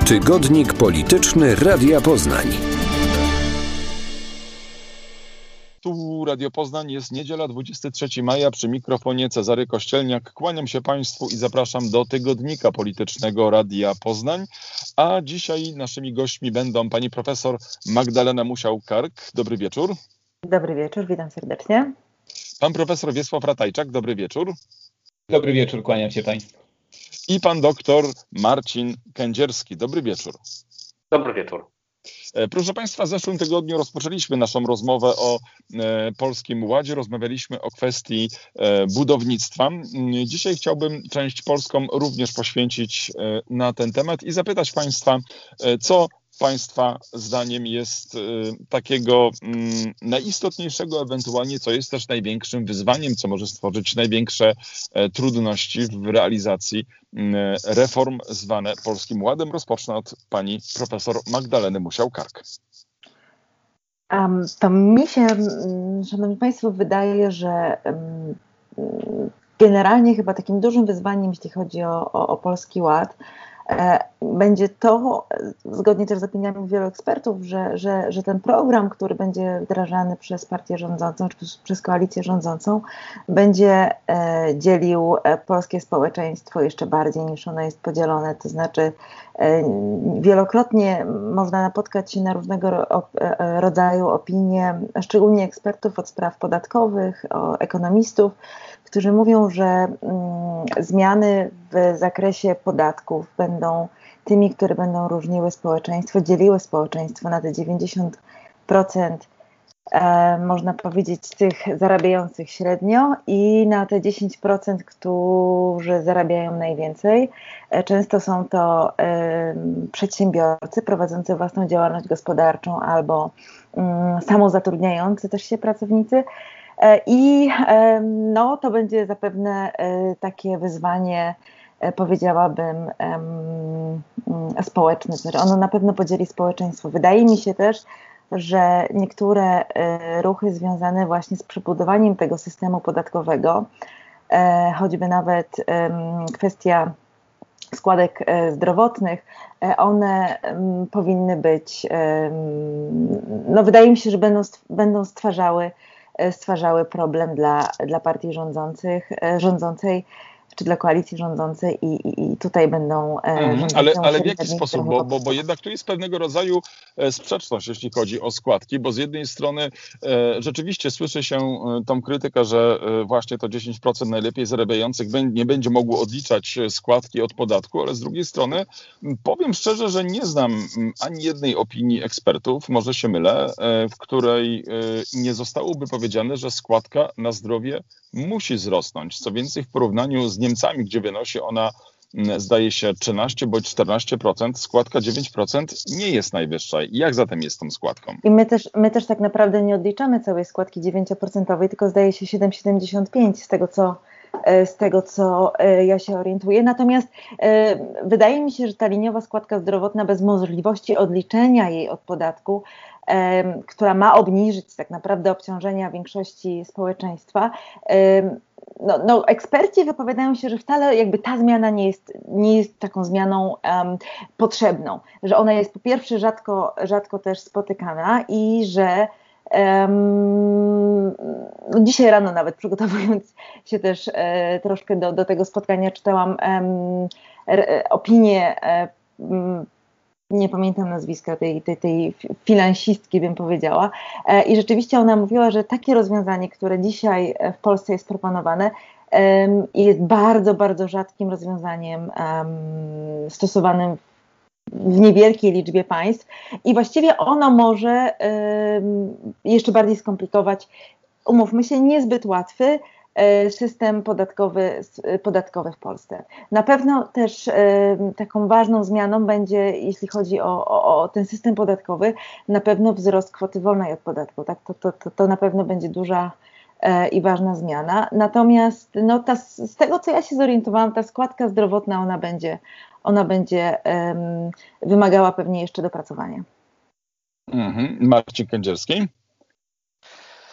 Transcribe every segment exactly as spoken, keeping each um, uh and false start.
Tygodnik Polityczny Radia Poznań. Tu Radio Poznań, jest niedziela, dwudziestego trzeciego maja, przy mikrofonie Cezary Kościelniak. Kłaniam się Państwu i zapraszam do Tygodnika Politycznego Radia Poznań. A dzisiaj naszymi gośćmi będą pani profesor Magdalena Musiał-Kark. Dobry wieczór. Dobry wieczór, witam serdecznie. Pan profesor Wiesław Ratajczak. Dobry wieczór. Dobry wieczór, kłaniam się Państwu. I pan doktor Marcin Kędzierski. Dobry wieczór. Dobry wieczór. Proszę Państwa, w zeszłym tygodniu rozpoczęliśmy naszą rozmowę o e, Polskim Ładzie. Rozmawialiśmy o kwestii e, budownictwa. Dzisiaj chciałbym część polską również poświęcić e, na ten temat i zapytać Państwa, e, co Państwa zdaniem jest e, takiego m, najistotniejszego, ewentualnie co jest też największym wyzwaniem, co może stworzyć największe e, trudności w realizacji m, reform zwane Polskim Ładem. Rozpocznę od pani profesor Magdaleny Musiał-Kark. Um, to mi się, szanowni państwo, wydaje, że um, generalnie chyba takim dużym wyzwaniem, jeśli chodzi o, o, o Polski Ład, będzie to, zgodnie też z opiniami wielu ekspertów, że, że, że ten program, który będzie wdrażany przez partię rządzącą, czy przez koalicję rządzącą, będzie e, dzielił polskie społeczeństwo jeszcze bardziej niż ono jest podzielone. To znaczy e, wielokrotnie można napotkać się na różnego ro, o, e, rodzaju opinie, szczególnie ekspertów od spraw podatkowych, o, ekonomistów, którzy mówią, że mm, zmiany w zakresie podatków będą tymi, które będą różniły społeczeństwo, dzieliły społeczeństwo na te dziewięćdziesiąt procent, e, można powiedzieć, tych zarabiających średnio i na te dziesięć procent, którzy zarabiają najwięcej. E, często są to e, przedsiębiorcy prowadzący własną działalność gospodarczą albo mm, samozatrudniający też się pracownicy. I no, to będzie zapewne takie wyzwanie, powiedziałabym, społeczne, znaczy ono na pewno podzieli społeczeństwo. Wydaje mi się też, że niektóre ruchy związane właśnie z przebudowaniem tego systemu podatkowego, choćby nawet kwestia składek zdrowotnych, one powinny być, no wydaje mi się, że będą, będą stwarzały stwarzały problem dla, dla partii rządzących, rządzącej, czy dla koalicji rządzącej i, i, i tutaj będą... Mm, ale, ale w jaki sposób? Bo, bo, bo jednak tu jest pewnego rodzaju sprzeczność, jeśli chodzi o składki, bo z jednej strony e, rzeczywiście słyszy się tą krytykę, że właśnie to dziesięć procent najlepiej zarabiających nie będzie mogło odliczać składki od podatku, ale z drugiej strony powiem szczerze, że nie znam ani jednej opinii ekspertów, może się mylę, e, w której e, nie zostałoby powiedziane, że składka na zdrowie musi wzrosnąć. Co więcej, w porównaniu z Niemcami, gdzie wynosi ona, zdaje się, trzynaście bądź czternaście procent, składka dziewięć procent nie jest najwyższa. Jak zatem jest tą składką? I my też, my też tak naprawdę nie odliczamy całej składki dziewięć procent, tylko zdaje się siedem przecinek siedemdziesiąt pięć z tego, co, z tego, co ja się orientuję. Natomiast e, wydaje mi się, że ta liniowa składka zdrowotna bez możliwości odliczenia jej od podatku, e, która ma obniżyć tak naprawdę obciążenia większości społeczeństwa, e, No, no, eksperci wypowiadają się, że wcale jakby ta zmiana nie jest, nie jest taką zmianą um, potrzebną, że ona jest po pierwsze rzadko, rzadko też spotykana i że um, no dzisiaj rano nawet przygotowując się też e, troszkę do, do tego spotkania czytałam um, re, opinię e, um, nie pamiętam nazwiska tej, tej, tej finansistki, bym powiedziała. I rzeczywiście ona mówiła, że takie rozwiązanie, które dzisiaj w Polsce jest proponowane, jest bardzo, bardzo rzadkim rozwiązaniem stosowanym w niewielkiej liczbie państw i właściwie ono może jeszcze bardziej skomplikować, umówmy się, niezbyt łatwy system podatkowy, podatkowy w Polsce. Na pewno też e, taką ważną zmianą będzie, jeśli chodzi o, o, o ten system podatkowy, na pewno wzrost kwoty wolnej od podatku. Tak? To, to, to, to na pewno będzie duża e, i ważna zmiana. Natomiast no, ta, z tego, co ja się zorientowałam, ta składka zdrowotna, ona będzie, ona będzie e, wymagała pewnie jeszcze dopracowania. Mhm. Marcin Kędzierski?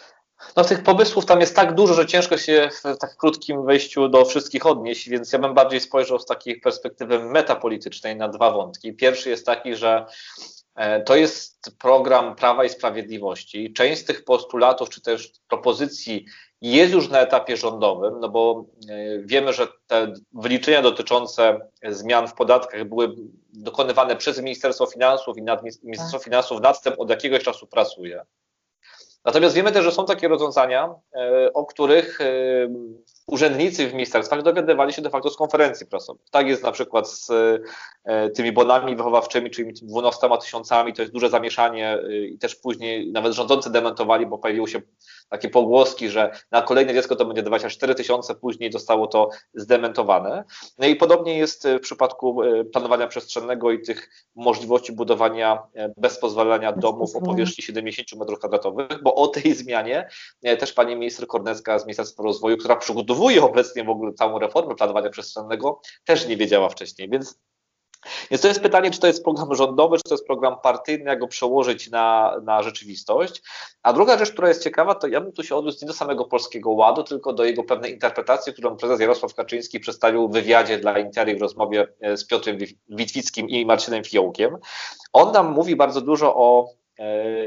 No tych pomysłów tam jest tak dużo, że ciężko się w tak krótkim wejściu do wszystkich odnieść, więc ja bym bardziej spojrzał z takiej perspektywy metapolitycznej na dwa wątki. Pierwszy jest taki, że to jest program Prawa i Sprawiedliwości. Część z tych postulatów czy też propozycji jest już na etapie rządowym, no bo wiemy, że te wyliczenia dotyczące zmian w podatkach były dokonywane przez Ministerstwo Finansów i nad, Ministerstwo Finansów nad tym od jakiegoś czasu pracuje. Natomiast wiemy też, że są takie rozwiązania, o których urzędnicy w ministerstwach dowiadywali się de facto z konferencji prasowych. Tak jest na przykład z tymi bonami wychowawczymi, czyli dwunastoma tysiącami, to jest duże zamieszanie i też później nawet rządzący dementowali, bo pojawiły się takie pogłoski, że na kolejne dziecko to będzie dwadzieścia cztery tysiące, później zostało to zdementowane. No i podobnie jest w przypadku planowania przestrzennego i tych możliwości budowania bez pozwolenia domów o powierzchni siedemdziesiąt metrów kwadratowych, bo o tej zmianie też pani minister Kornecka z Ministerstwa Rozwoju, która przygotowuje obecnie w ogóle całą reformę planowania przestrzennego, też nie wiedziała wcześniej, więc Więc to jest pytanie, czy to jest program rządowy, czy to jest program partyjny, jak go przełożyć na, na rzeczywistość. A druga rzecz, która jest ciekawa, to ja bym tu się odniósł nie do samego Polskiego Ładu, tylko do jego pewnej interpretacji, którą prezes Jarosław Kaczyński przedstawił w wywiadzie dla Interii w rozmowie z Piotrem Witwickim i Marcinem Fiołkiem. On nam mówi bardzo dużo o e,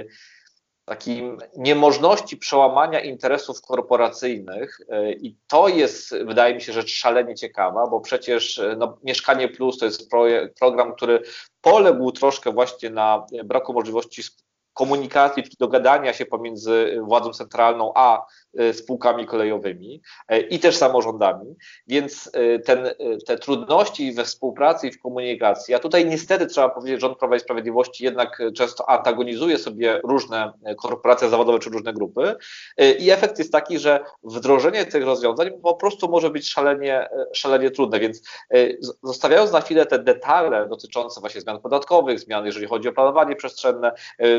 takim niemożności przełamania interesów korporacyjnych i to jest, wydaje mi się, rzecz szalenie ciekawa, bo przecież no, Mieszkanie Plus to jest projekt, program, który poległ troszkę właśnie na braku możliwości komunikacji, czy dogadania się pomiędzy władzą centralną a spółkami kolejowymi i też samorządami, więc ten, te trudności we współpracy i w komunikacji, a tutaj niestety trzeba powiedzieć, że rząd Prawa i Sprawiedliwości jednak często antagonizuje sobie różne korporacje zawodowe czy różne grupy i efekt jest taki, że wdrożenie tych rozwiązań po prostu może być szalenie, szalenie trudne, więc zostawiając na chwilę te detale dotyczące właśnie zmian podatkowych, zmian jeżeli chodzi o planowanie przestrzenne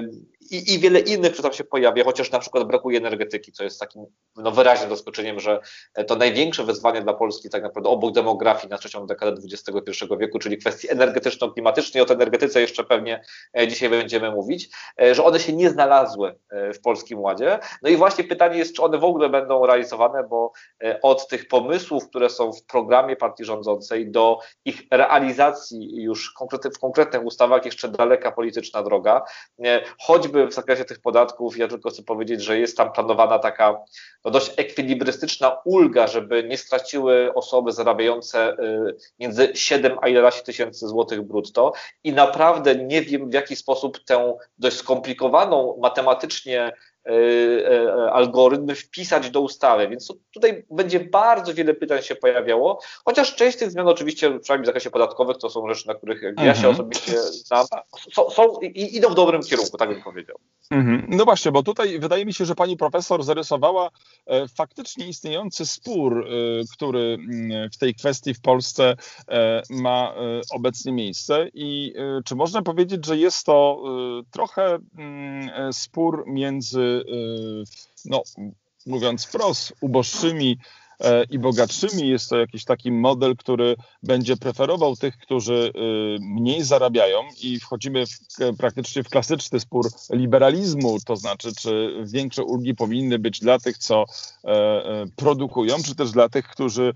i, i wiele innych, które tam się pojawia, chociaż na przykład brakuje energetyki, co jest takim no, wyraźnym zaskoczeniem, że to największe wyzwanie dla Polski tak naprawdę obok demografii na trzecią dekadę dwudziestego pierwszego wieku, czyli kwestii energetyczno-klimatycznej, o tej energetyce jeszcze pewnie dzisiaj będziemy mówić, że one się nie znalazły w Polskim Ładzie. No i właśnie pytanie jest, czy one w ogóle będą realizowane, bo od tych pomysłów, które są w programie partii rządzącej do ich realizacji już w konkretnych ustawach jeszcze daleka polityczna droga. Choćby w zakresie tych podatków, ja tylko chcę powiedzieć, że jest tam planowana taka no dość ekwilibrystyczna ulga, żeby nie straciły osoby zarabiające między siedem a jedenaście tysięcy złotych brutto i naprawdę nie wiem, w jaki sposób tę dość skomplikowaną matematycznie algorytm wpisać do ustawy, więc tutaj będzie bardzo wiele pytań się pojawiało, chociaż część tych zmian oczywiście, przynajmniej w zakresie podatkowych, to są rzeczy, na których mhm. ja się osobiście znam, są, są i idą w dobrym kierunku, tak bym powiedział. Mhm. No właśnie, bo tutaj wydaje mi się, że pani profesor zarysowała e, faktycznie istniejący spór, e, który w tej kwestii w Polsce e, ma e, obecnie miejsce i e, czy można powiedzieć, że jest to e, trochę e, spór między no, mówiąc wprost, uboższymi i bogatszymi. Jest to jakiś taki model, który będzie preferował tych, którzy mniej zarabiają i wchodzimy w, praktycznie w klasyczny spór liberalizmu, to znaczy, czy większe ulgi powinny być dla tych, co produkują, czy też dla tych, którzy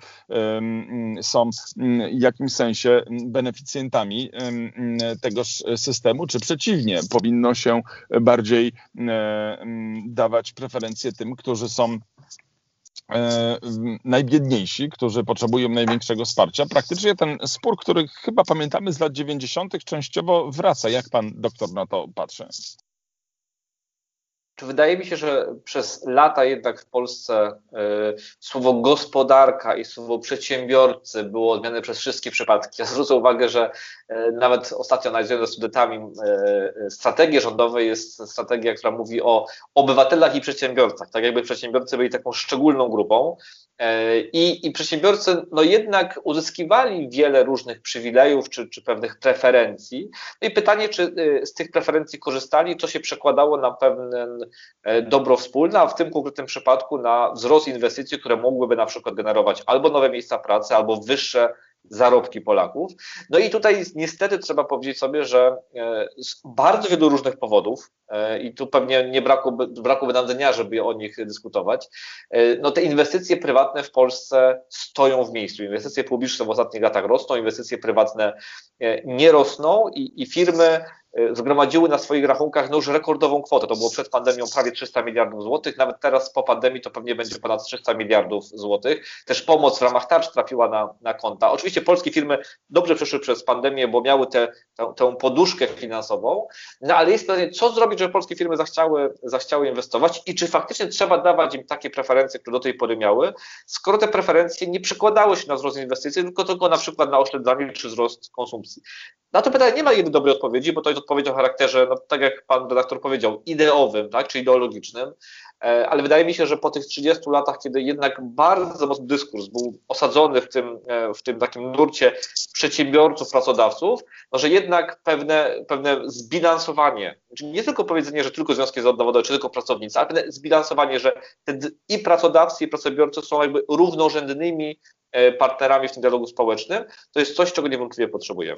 są w jakimś sensie beneficjentami tegoż systemu, czy przeciwnie, powinno się bardziej dawać preferencje tym, którzy są najbiedniejsi, którzy potrzebują największego wsparcia. Praktycznie ten spór, który chyba pamiętamy z lat dziewięćdziesiątych częściowo wraca. Jak pan doktor na to patrzy? Wydaje mi się, że przez lata jednak w Polsce y, słowo gospodarka i słowo przedsiębiorcy było odmieniane przez wszystkie przypadki. Ja zwrócę uwagę, że y, nawet ostatnio analizując ze studentami y, strategię rządową jest strategia, która mówi o obywatelach i przedsiębiorcach. Tak jakby przedsiębiorcy byli taką szczególną grupą. I, i przedsiębiorcy no jednak uzyskiwali wiele różnych przywilejów czy, czy pewnych preferencji. No i pytanie, czy z tych preferencji korzystali, co się przekładało na pewne dobro wspólne, a w tym konkretnym przypadku na wzrost inwestycji, które mogłyby na przykład generować albo nowe miejsca pracy, albo wyższe zarobki Polaków. No i tutaj niestety trzeba powiedzieć sobie, że z bardzo wielu różnych powodów i tu pewnie nie brakłoby, brakłoby nam żeby o nich dyskutować, no te inwestycje prywatne w Polsce stoją w miejscu. Inwestycje publiczne w ostatnich latach rosną, inwestycje prywatne nie rosną i, i firmy zgromadziły na swoich rachunkach no już rekordową kwotę. To było przed pandemią prawie trzysta miliardów złotych, nawet teraz po pandemii to pewnie będzie ponad trzysta miliardów złotych. Też pomoc w ramach tarcz trafiła na, na konta. Oczywiście polskie firmy dobrze przeszły przez pandemię, bo miały tę, tę, tę poduszkę finansową, no ale jest pytanie, co zrobić, żeby polskie firmy zachciały, zachciały inwestować i czy faktycznie trzeba dawać im takie preferencje, które do tej pory miały, skoro te preferencje nie przekładały się na wzrost inwestycji, tylko tylko na przykład na oszczędzanie czy wzrost konsumpcji. Na to pytanie nie ma jednej dobrej odpowiedzi, bo to jest odpowiedź o charakterze, no, tak jak pan redaktor powiedział, ideowym, tak, czy ideologicznym, ale wydaje mi się, że po tych trzydziestu latach, kiedy jednak bardzo mocny dyskurs był osadzony w tym, w tym takim nurcie przedsiębiorców, pracodawców, no, że jednak pewne, pewne zbilansowanie, czyli nie tylko powiedzenie, że tylko związki zawodowe, czy tylko pracownicy, ale pewne zbilansowanie, że te i pracodawcy, i przedsiębiorcy są jakby równorzędnymi partnerami w tym dialogu społecznym, to jest coś, czego niewątpliwie potrzebujemy.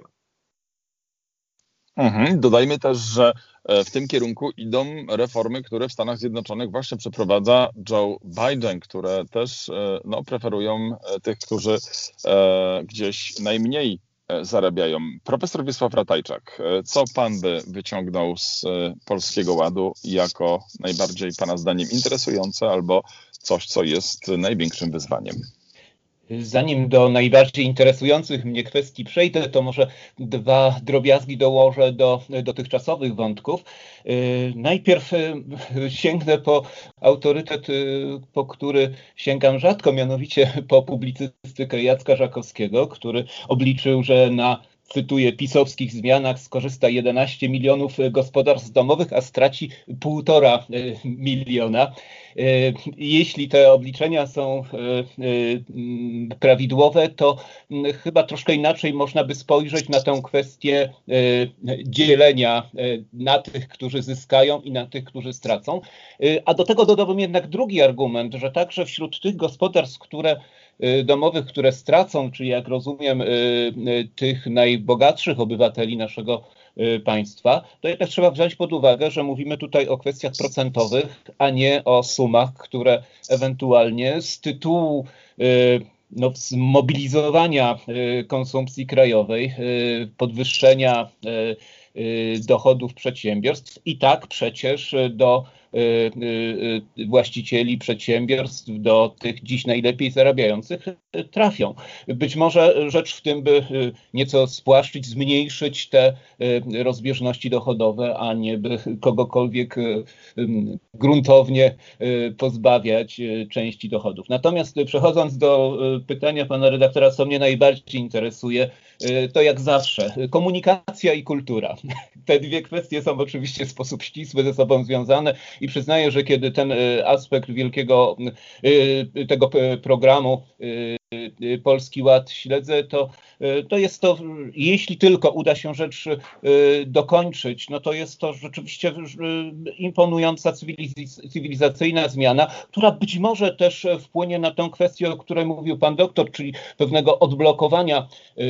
Mhm. Dodajmy też, że w tym kierunku idą reformy, które w Stanach Zjednoczonych właśnie przeprowadza Joe Biden, które też no, preferują tych, którzy e, gdzieś najmniej zarabiają. Profesor Wiesław Ratajczak, co pan by wyciągnął z Polskiego Ładu jako najbardziej pana zdaniem interesujące albo coś, co jest największym wyzwaniem? Zanim do najbardziej interesujących mnie kwestii przejdę, to może dwa drobiazgi dołożę do dotychczasowych wątków. Najpierw sięgnę po autorytet, po który sięgam rzadko, mianowicie po publicystykę Jacka Żakowskiego, który obliczył, że na, cytuję, pisowskich zmianach skorzysta jedenaście milionów gospodarstw domowych, a straci półtora miliona. Jeśli te obliczenia są prawidłowe, to chyba troszkę inaczej można by spojrzeć na tę kwestię dzielenia na tych, którzy zyskają i na tych, którzy stracą. A do tego dodałbym jednak drugi argument, że także wśród tych gospodarstw, które domowych, które stracą, czyli jak rozumiem tych najbogatszych obywateli naszego państwa, to jednak trzeba wziąć pod uwagę, że mówimy tutaj o kwestiach procentowych, a nie o sumach, które ewentualnie z tytułu no, zmobilizowania konsumpcji krajowej, podwyższenia dochodów przedsiębiorstw i tak przecież do właścicieli przedsiębiorstw, do tych dziś najlepiej zarabiających trafią. Być może rzecz w tym, by nieco spłaszczyć, zmniejszyć te rozbieżności dochodowe, a nie by kogokolwiek gruntownie pozbawiać części dochodów. Natomiast przechodząc do pytania pana redaktora, co mnie najbardziej interesuje, to jak zawsze komunikacja i kultura. Te dwie kwestie są oczywiście w sposób ścisły ze sobą związane i przyznaję, że kiedy ten aspekt wielkiego tego programu Polski Ład śledzę, to, to jest to, jeśli tylko uda się rzecz dokończyć, no to jest to rzeczywiście imponująca cywiliz- cywilizacyjna zmiana, która być może też wpłynie na tę kwestię, o której mówił pan doktor, czyli pewnego odblokowania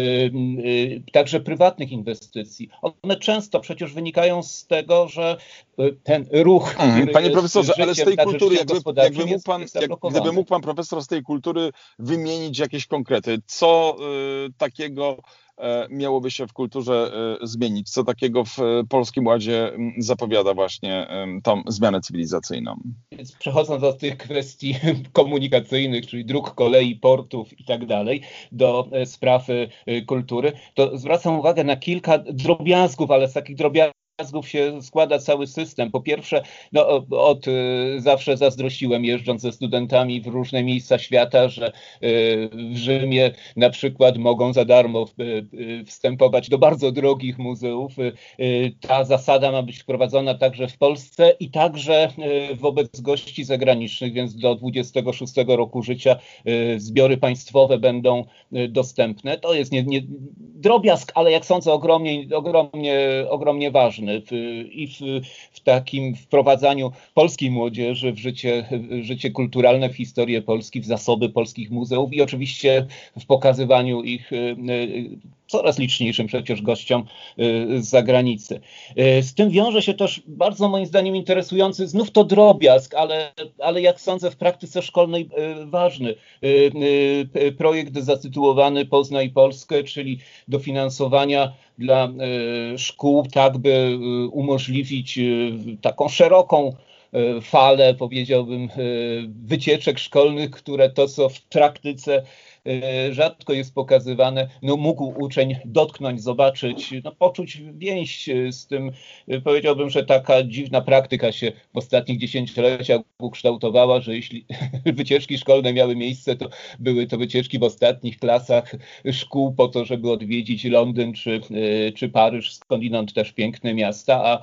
także prywatnych inwestycji. One często przecież wynikają z tego, że ten ruch, który Panie profesorze, życiem, ale z tej kultury, jakby, jakby, mógł pan, jest jak, gdyby mógł pan profesor z tej kultury wymienić jakieś konkrety, co y, takiego y, miałoby się w kulturze y, zmienić, co takiego w y, Polskim Ładzie y, zapowiada właśnie y, tą zmianę cywilizacyjną? Więc przechodząc od tych kwestii komunikacyjnych, czyli dróg, kolei, portów i tak dalej, do y, spraw y, kultury, to zwracam uwagę na kilka drobiazgów, ale z takich drobiazgów się składa cały system. Po pierwsze, no, od y, zawsze zazdrościłem, jeżdżąc ze studentami w różne miejsca świata, że y, w Rzymie na przykład mogą za darmo y, y, wstępować do bardzo drogich muzeów. Y, y, ta zasada ma być wprowadzona także w Polsce i także y, wobec gości zagranicznych, więc do dwudziestego szóstego roku życia y, zbiory państwowe będą y, dostępne. To jest nie, nie, drobiazg, ale jak sądzę ogromnie, ogromnie, ogromnie ważny. ważny w, i w, w takim wprowadzaniu polskiej młodzieży w życie, w życie kulturalne, w historię Polski, w zasoby polskich muzeów i oczywiście w pokazywaniu ich coraz liczniejszym przecież gościom z zagranicy. Z tym wiąże się też bardzo moim zdaniem interesujący, znów to drobiazg, ale, ale jak sądzę w praktyce szkolnej ważny projekt zatytułowany Poznaj Polskę, czyli dofinansowania dla szkół, tak by umożliwić taką szeroką falę, powiedziałbym, wycieczek szkolnych, które to, co w praktyce rzadko jest pokazywane, no mógł uczeń dotknąć, zobaczyć, no poczuć więź z tym. Powiedziałbym, że taka dziwna praktyka się w ostatnich dziesięcioleciach ukształtowała, że jeśli wycieczki szkolne miały miejsce, to były to wycieczki w ostatnich klasach szkół po to, żeby odwiedzić Londyn czy, czy Paryż, skądinąd też piękne miasta, a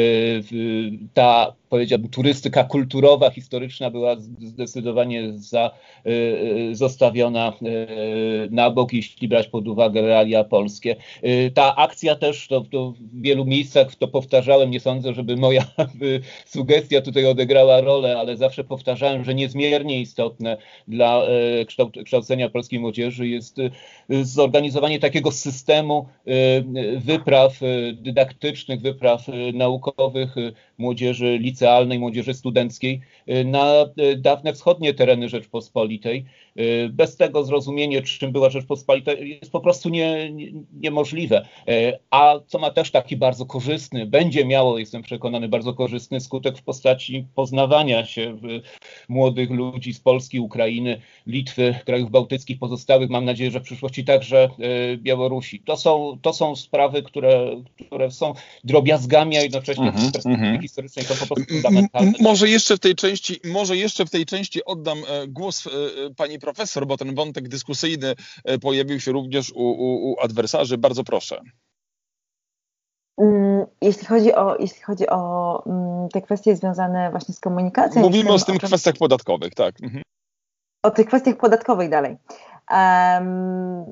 ta, powiedziałbym, turystyka kulturowa, historyczna była zdecydowanie za, zostawiona na bok, jeśli brać pod uwagę realia polskie. Ta akcja też, to, to w wielu miejscach to powtarzałem, nie sądzę, żeby moja sugestia tutaj odegrała rolę, ale zawsze powtarzałem, że niezmiernie istotne dla kształcenia polskiej młodzieży jest zorganizowanie takiego systemu wypraw dydaktycznych, wypraw naukowych młodzieży licealnej, młodzieży studenckiej na dawne wschodnie tereny Rzeczpospolitej. Bez tego zrozumienie, czym była Rzeczpospolita, jest po prostu nie, nie, niemożliwe. A co ma też taki bardzo korzystny, będzie miało, jestem przekonany, bardzo korzystny skutek w postaci poznawania się młodych ludzi z Polski, Ukrainy, Litwy, krajów bałtyckich, pozostałych, mam nadzieję, że w przyszłości także Białorusi. To są, to są sprawy, które, które są drobiazgami, a jednocześnie Mhm, z perspektywy mhm. historycznej to po prostu fundamentalne. M- Może jeszcze w tej części, może jeszcze w tej części oddam e, głos e, pani profesor, bo ten wątek dyskusyjny e, pojawił się również u, u, u adwersarzy. Bardzo proszę. Jeśli chodzi o, jeśli chodzi o te kwestie związane właśnie z komunikacją. Mówimy o tych czym, kwestiach podatkowych, tak. Mhm. O tych kwestiach podatkowych dalej. Um,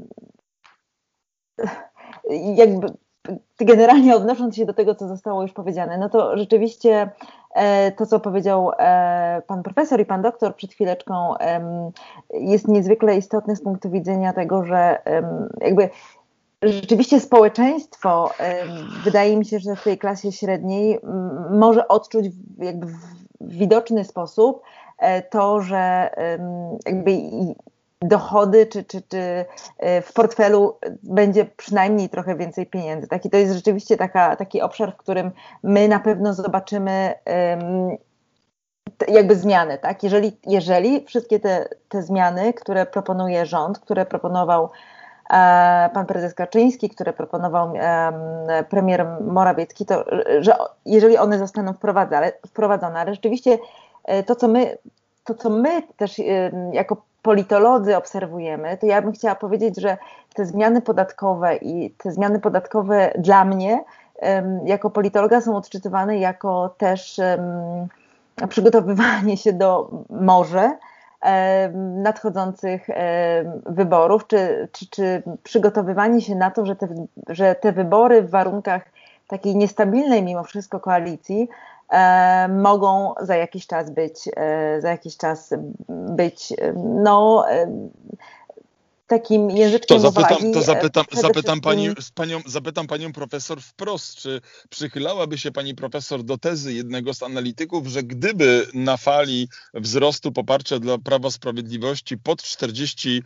jakby generalnie odnosząc się do tego, co zostało już powiedziane, no to rzeczywiście e, to, co powiedział e, pan profesor i pan doktor przed chwileczką, e, jest niezwykle istotne z punktu widzenia tego, że e, jakby rzeczywiście społeczeństwo, e, wydaje mi się, że w tej klasie średniej m, może odczuć jakby w widoczny sposób e, to, że e, jakby i, dochody, czy, czy, czy w portfelu będzie przynajmniej trochę więcej pieniędzy. Tak? I to jest rzeczywiście taka, taki obszar, w którym my na pewno zobaczymy um, te, jakby zmiany. Tak? Jeżeli, jeżeli wszystkie te, te zmiany, które proponuje rząd, które proponował e, pan prezes Kaczyński, które proponował e, premier Morawiecki, to że jeżeli one zostaną wprowadzone, wprowadzone, ale rzeczywiście e, to, co my, to, co my też e, jako politolodzy obserwujemy, to ja bym chciała powiedzieć, że te zmiany podatkowe i te zmiany podatkowe dla mnie um, jako politologa są odczytywane jako też um, przygotowywanie się do może um, nadchodzących um, wyborów, czy, czy, czy przygotowywanie się na to, że te, że te wybory w warunkach takiej niestabilnej mimo wszystko koalicji E, mogą za jakiś czas być, e, za jakiś czas być, no, e, takim języczkiem To zapytam, uwagi. to zapytam, zapytam, wszystkim... pani, panią, zapytam panią profesor wprost, czy przychylałaby się pani profesor do tezy jednego z analityków, że gdyby na fali wzrostu poparcia dla Prawa Sprawiedliwości pod czterdzieści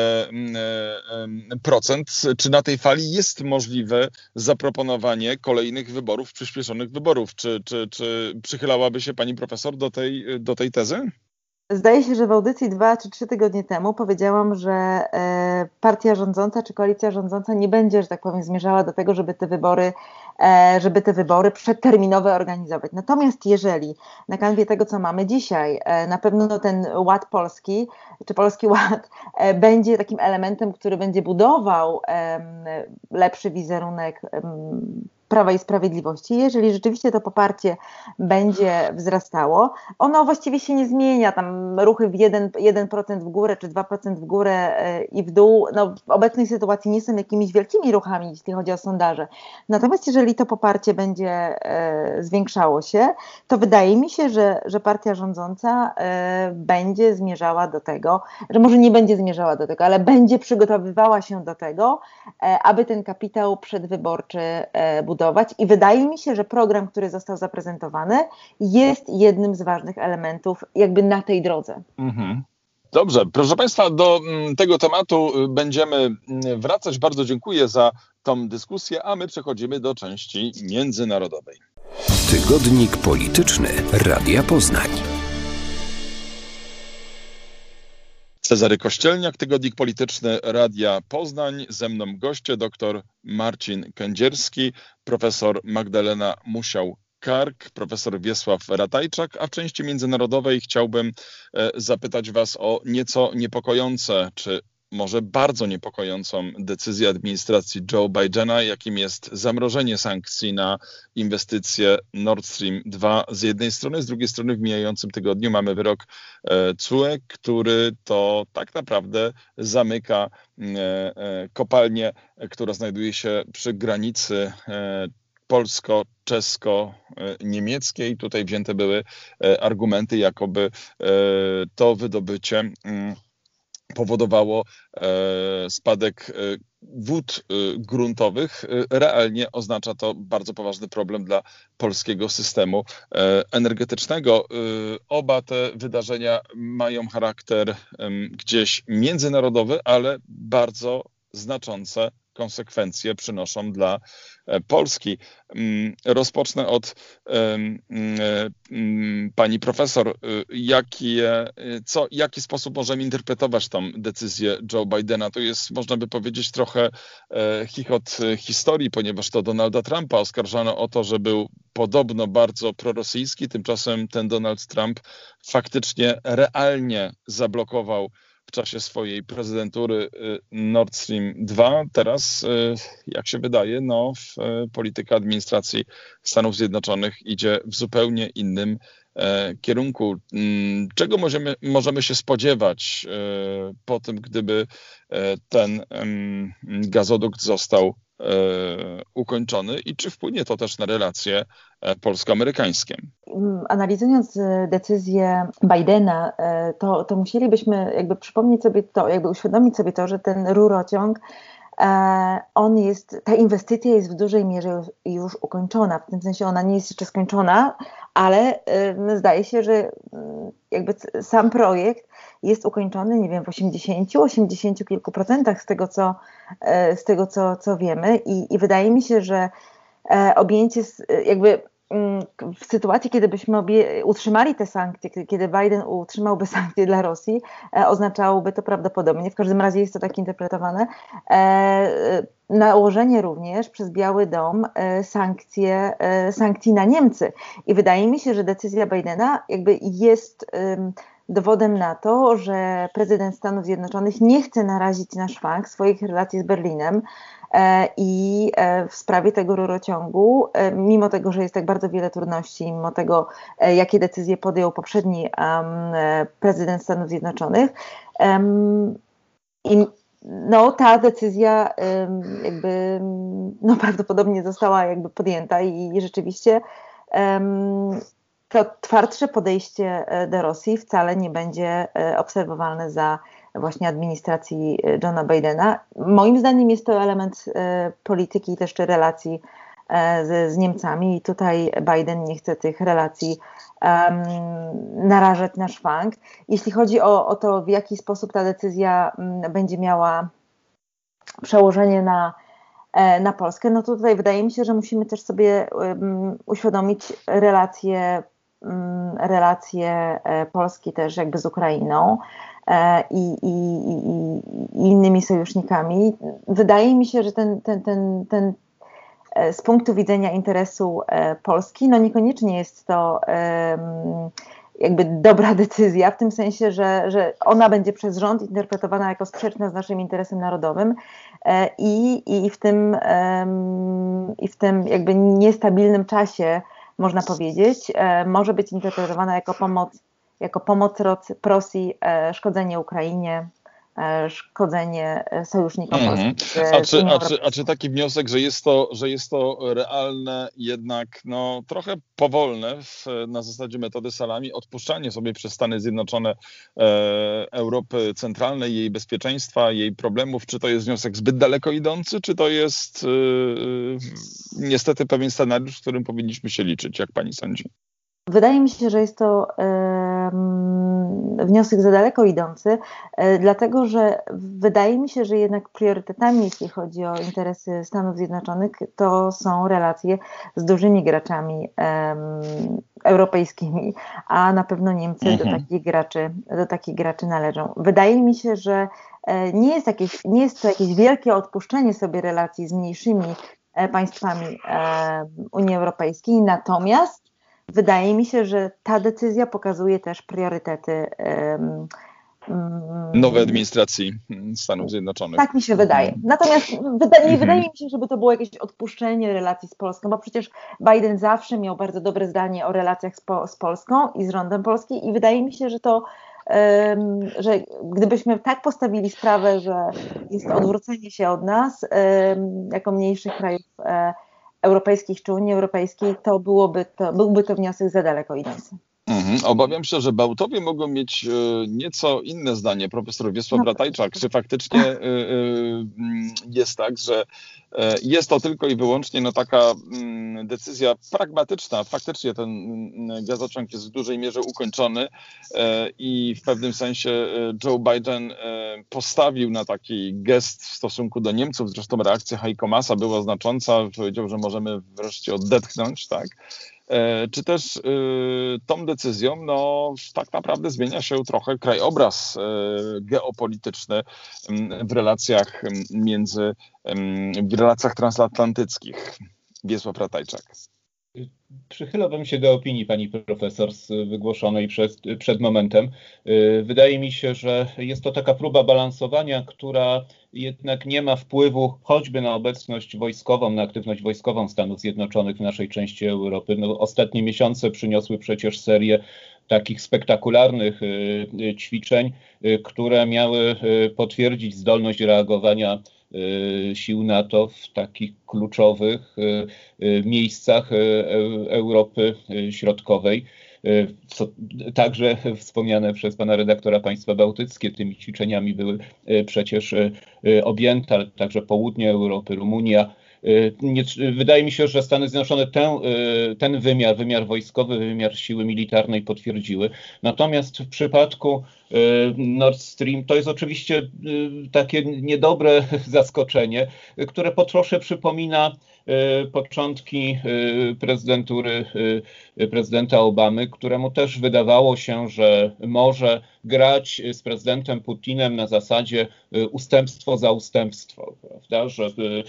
procent, czy na tej fali jest możliwe zaproponowanie kolejnych wyborów, przyspieszonych wyborów? Czy, czy, czy przychylałaby się pani profesor do tej, do tej tezy? Zdaje się, że w audycji dwa czy trzy tygodnie temu powiedziałam, że e, partia rządząca czy koalicja rządząca nie będzie, że tak powiem, zmierzała do tego, żeby te wybory, e, żeby te wybory przedterminowe organizować. Natomiast jeżeli na kanwie tego, co mamy dzisiaj, e, na pewno ten Ład Polski, czy Polski Ład e, będzie takim elementem, który będzie budował e, lepszy wizerunek e, Prawa i Sprawiedliwości. Jeżeli rzeczywiście to poparcie będzie wzrastało, ono właściwie się nie zmienia, tam ruchy w jeden procent w górę czy dwa procent w górę i w dół, no w obecnej sytuacji nie są jakimiś wielkimi ruchami, jeśli chodzi o sondaże. Natomiast jeżeli to poparcie będzie e, zwiększało się, to wydaje mi się, że, że partia rządząca e, będzie zmierzała do tego, że może nie będzie zmierzała do tego, ale będzie przygotowywała się do tego, e, aby ten kapitał przedwyborczy e, budować. I wydaje mi się, że program, który został zaprezentowany, jest jednym z ważnych elementów jakby na tej drodze. Mhm. Dobrze, proszę Państwa, do tego tematu będziemy wracać. Bardzo dziękuję za tą dyskusję, a my przechodzimy do części międzynarodowej. Tygodnik polityczny Radia Poznań. Cezary Kościelniak, Tygodnik Polityczny Radia Poznań. Ze mną goście dr Marcin Kędzierski, profesor Magdalena Musiał-Kark, profesor Wiesław Ratajczak, a w części międzynarodowej chciałbym zapytać Was o nieco niepokojące, czy może bardzo niepokojącą decyzję administracji Joe Bidena, jakim jest zamrożenie sankcji na inwestycje Nord Stream dwa z jednej strony, z drugiej strony w mijającym tygodniu mamy wyrok C U E, który to tak naprawdę zamyka kopalnię, która znajduje się przy granicy polsko-czesko-niemieckiej. Tutaj wzięte były argumenty, jakoby to wydobycie powodowało spadek wód gruntowych. Realnie oznacza to bardzo poważny problem dla polskiego systemu energetycznego. Oba te wydarzenia mają charakter gdzieś międzynarodowy, ale bardzo znaczące konsekwencje przynoszą dla Polski. Rozpocznę od pani profesor. Jakie, co, jaki sposób możemy interpretować tą decyzję Joe Bidena? To jest, można by powiedzieć, trochę chichot historii, ponieważ to Donalda Trumpa oskarżano o to, że był podobno bardzo prorosyjski. Tymczasem ten Donald Trump faktycznie realnie zablokował w czasie swojej prezydentury Nord Stream dwa. Teraz, jak się wydaje, no, polityka administracji Stanów Zjednoczonych idzie w zupełnie innym kierunku. Czego możemy, możemy się spodziewać po tym, gdyby ten gazodukt został ukończony i czy wpłynie to też na relacje polsko-amerykańskie? Analizując decyzję Bidena, to, to musielibyśmy jakby przypomnieć sobie to, jakby uświadomić sobie to, że ten rurociąg, on jest, ta inwestycja jest w dużej mierze już, już ukończona, w tym sensie ona nie jest jeszcze skończona, ale zdaje się, że jakby sam projekt jest ukończony, nie wiem, w osiemdziesięciu, osiemdziesięciu kilku procentach z tego, co, z tego, co, co wiemy i, i wydaje mi się, że objęcie jakby w sytuacji, kiedy byśmy obie, utrzymali te sankcje, kiedy Biden utrzymałby sankcje dla Rosji, e, oznaczałoby to prawdopodobnie, w każdym razie jest to tak interpretowane, e, nałożenie również przez Biały Dom e, sankcje, e, sankcji na Niemcy. I wydaje mi się, że decyzja Bidena jakby jest e, dowodem na to, że prezydent Stanów Zjednoczonych nie chce narazić na szwank swoich relacji z Berlinem, i w sprawie tego rurociągu, mimo tego, że jest tak bardzo wiele trudności, mimo tego, jakie decyzje podjął poprzedni prezydent Stanów Zjednoczonych, i no, ta decyzja jakby no, prawdopodobnie została jakby podjęta i, i rzeczywiście to twardsze podejście do Rosji wcale nie będzie obserwowalne za właśnie administracji Johna Bidena. Moim zdaniem jest to element e, polityki i też relacji e, z, z Niemcami i tutaj Biden nie chce tych relacji um, narażać na szwank. Jeśli chodzi o, o to, w jaki sposób ta decyzja m, będzie miała przełożenie na, e, na Polskę, no to tutaj wydaje mi się, że musimy też sobie um, uświadomić relacje, um, relacje e, Polski też jakby z Ukrainą. I, i, i, i innymi sojusznikami. Wydaje mi się, że ten, ten, ten, ten z punktu widzenia interesu Polski, no niekoniecznie jest to jakby dobra decyzja, w tym sensie, że, że ona będzie przez rząd interpretowana jako sprzeczna z naszym interesem narodowym i, i, w, tym, i w tym jakby niestabilnym czasie, można powiedzieć, może być interpretowana jako pomoc, jako pomoc Rosji, szkodzenie Ukrainie, szkodzenie sojusznikom mm-hmm. polskim. A czy, a, czy, a czy taki wniosek, że jest to, że jest to realne, jednak no, trochę powolne w, na zasadzie metody salami, odpuszczanie sobie przez Stany Zjednoczone e, Europy Centralnej, jej bezpieczeństwa, jej problemów, czy to jest wniosek zbyt daleko idący, czy to jest e, niestety pewien scenariusz, w którym powinniśmy się liczyć, jak pani sądzi? Wydaje mi się, że jest to e, wniosek za daleko idący, e, dlatego że wydaje mi się, że jednak priorytetami, jeśli chodzi o interesy Stanów Zjednoczonych, to są relacje z dużymi graczami e, europejskimi, a na pewno Niemcy mhm. do takich graczy, do takich graczy należą. Wydaje mi się, że e, nie jest jakieś, nie jest to jakieś wielkie odpuszczenie sobie relacji z mniejszymi e, państwami e, Unii Europejskiej, natomiast wydaje mi się, że ta decyzja pokazuje też priorytety um, um, nowej administracji Stanów Zjednoczonych. Tak mi się wydaje. Natomiast wyda- nie wydaje mi się, żeby to było jakieś odpuszczenie relacji z Polską, bo przecież Biden zawsze miał bardzo dobre zdanie o relacjach z, po- z Polską i z rządem polskim i wydaje mi się, że to um, że gdybyśmy tak postawili sprawę, że jest to odwrócenie się od nas um, jako mniejszych krajów um, europejskich czy Unii Europejskiej, to byłoby to, byłby to wniosek za daleko idący. Mhm. Obawiam się, że Bałtowie mogą mieć e, nieco inne zdanie. Profesor Wiesław no, Ratajczak, czy faktycznie e, e, jest tak, że e, jest to tylko i wyłącznie no, taka m, decyzja pragmatyczna. Faktycznie ten m, gazociąg jest w dużej mierze ukończony e, i w pewnym sensie Joe Biden e, postawił na taki gest w stosunku do Niemców. Zresztą reakcja Heiko Maasa była znacząca. Powiedział, że możemy wreszcie odetchnąć, tak? Czy też y, tą decyzją no, tak naprawdę zmienia się trochę krajobraz y, geopolityczny y, w relacjach między y, w relacjach transatlantyckich. Wiesław Ratajczak. Przychylałbym się do opinii pani profesor wygłoszonej przed, przed momentem. Wydaje mi się, że jest to taka próba balansowania, która jednak nie ma wpływu choćby na obecność wojskową, na aktywność wojskową Stanów Zjednoczonych w naszej części Europy. No, ostatnie miesiące przyniosły przecież serię takich spektakularnych ćwiczeń, które miały potwierdzić zdolność reagowania sił NATO w takich kluczowych miejscach Europy Środkowej. Co, także wspomniane przez pana redaktora państwa bałtyckie, tymi ćwiczeniami były przecież objęte, ale także południe Europy, Rumunia. Nie, wydaje mi się, że Stany Zjednoczone ten, ten wymiar, wymiar wojskowy, wymiar siły militarnej potwierdziły. Natomiast w przypadku Nord Stream to jest oczywiście takie niedobre zaskoczenie, które po trosze przypomina początki prezydentury prezydenta Obamy, któremu też wydawało się, że może grać z prezydentem Putinem na zasadzie ustępstwo za ustępstwo, prawda? Że,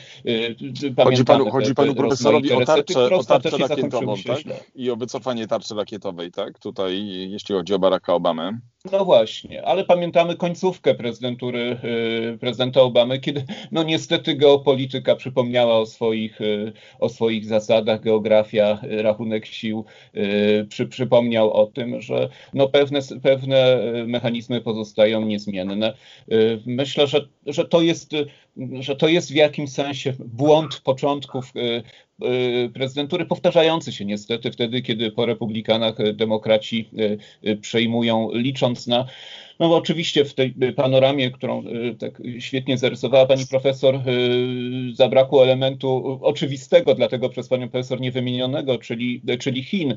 chodzi panu, chodzi panu profesorowi o tarczę, o tarczę rakietową, tak? Źle. I o wycofanie tarczy rakietowej, tak? Tutaj, jeśli chodzi o Baracka Obamę. No właśnie, ale pamiętamy końcówkę prezydentury prezydenta Obamy, kiedy no niestety geopolityka przypomniała o swoich, o swoich zasadach, geografia, rachunek sił przy, przypomniał o tym, że no pewne, pewne mechanizmy pozostają niezmienne. Myślę, że, że, to jest, że to jest w jakimś sensie błąd początków prezydentury, powtarzający się niestety wtedy, kiedy po republikanach demokraci przejmują, licząc na, no bo oczywiście w tej panoramie, którą tak świetnie zarysowała pani profesor, zabrakło elementu oczywistego, dlatego przez panią profesor niewymienionego, czyli, czyli Chin.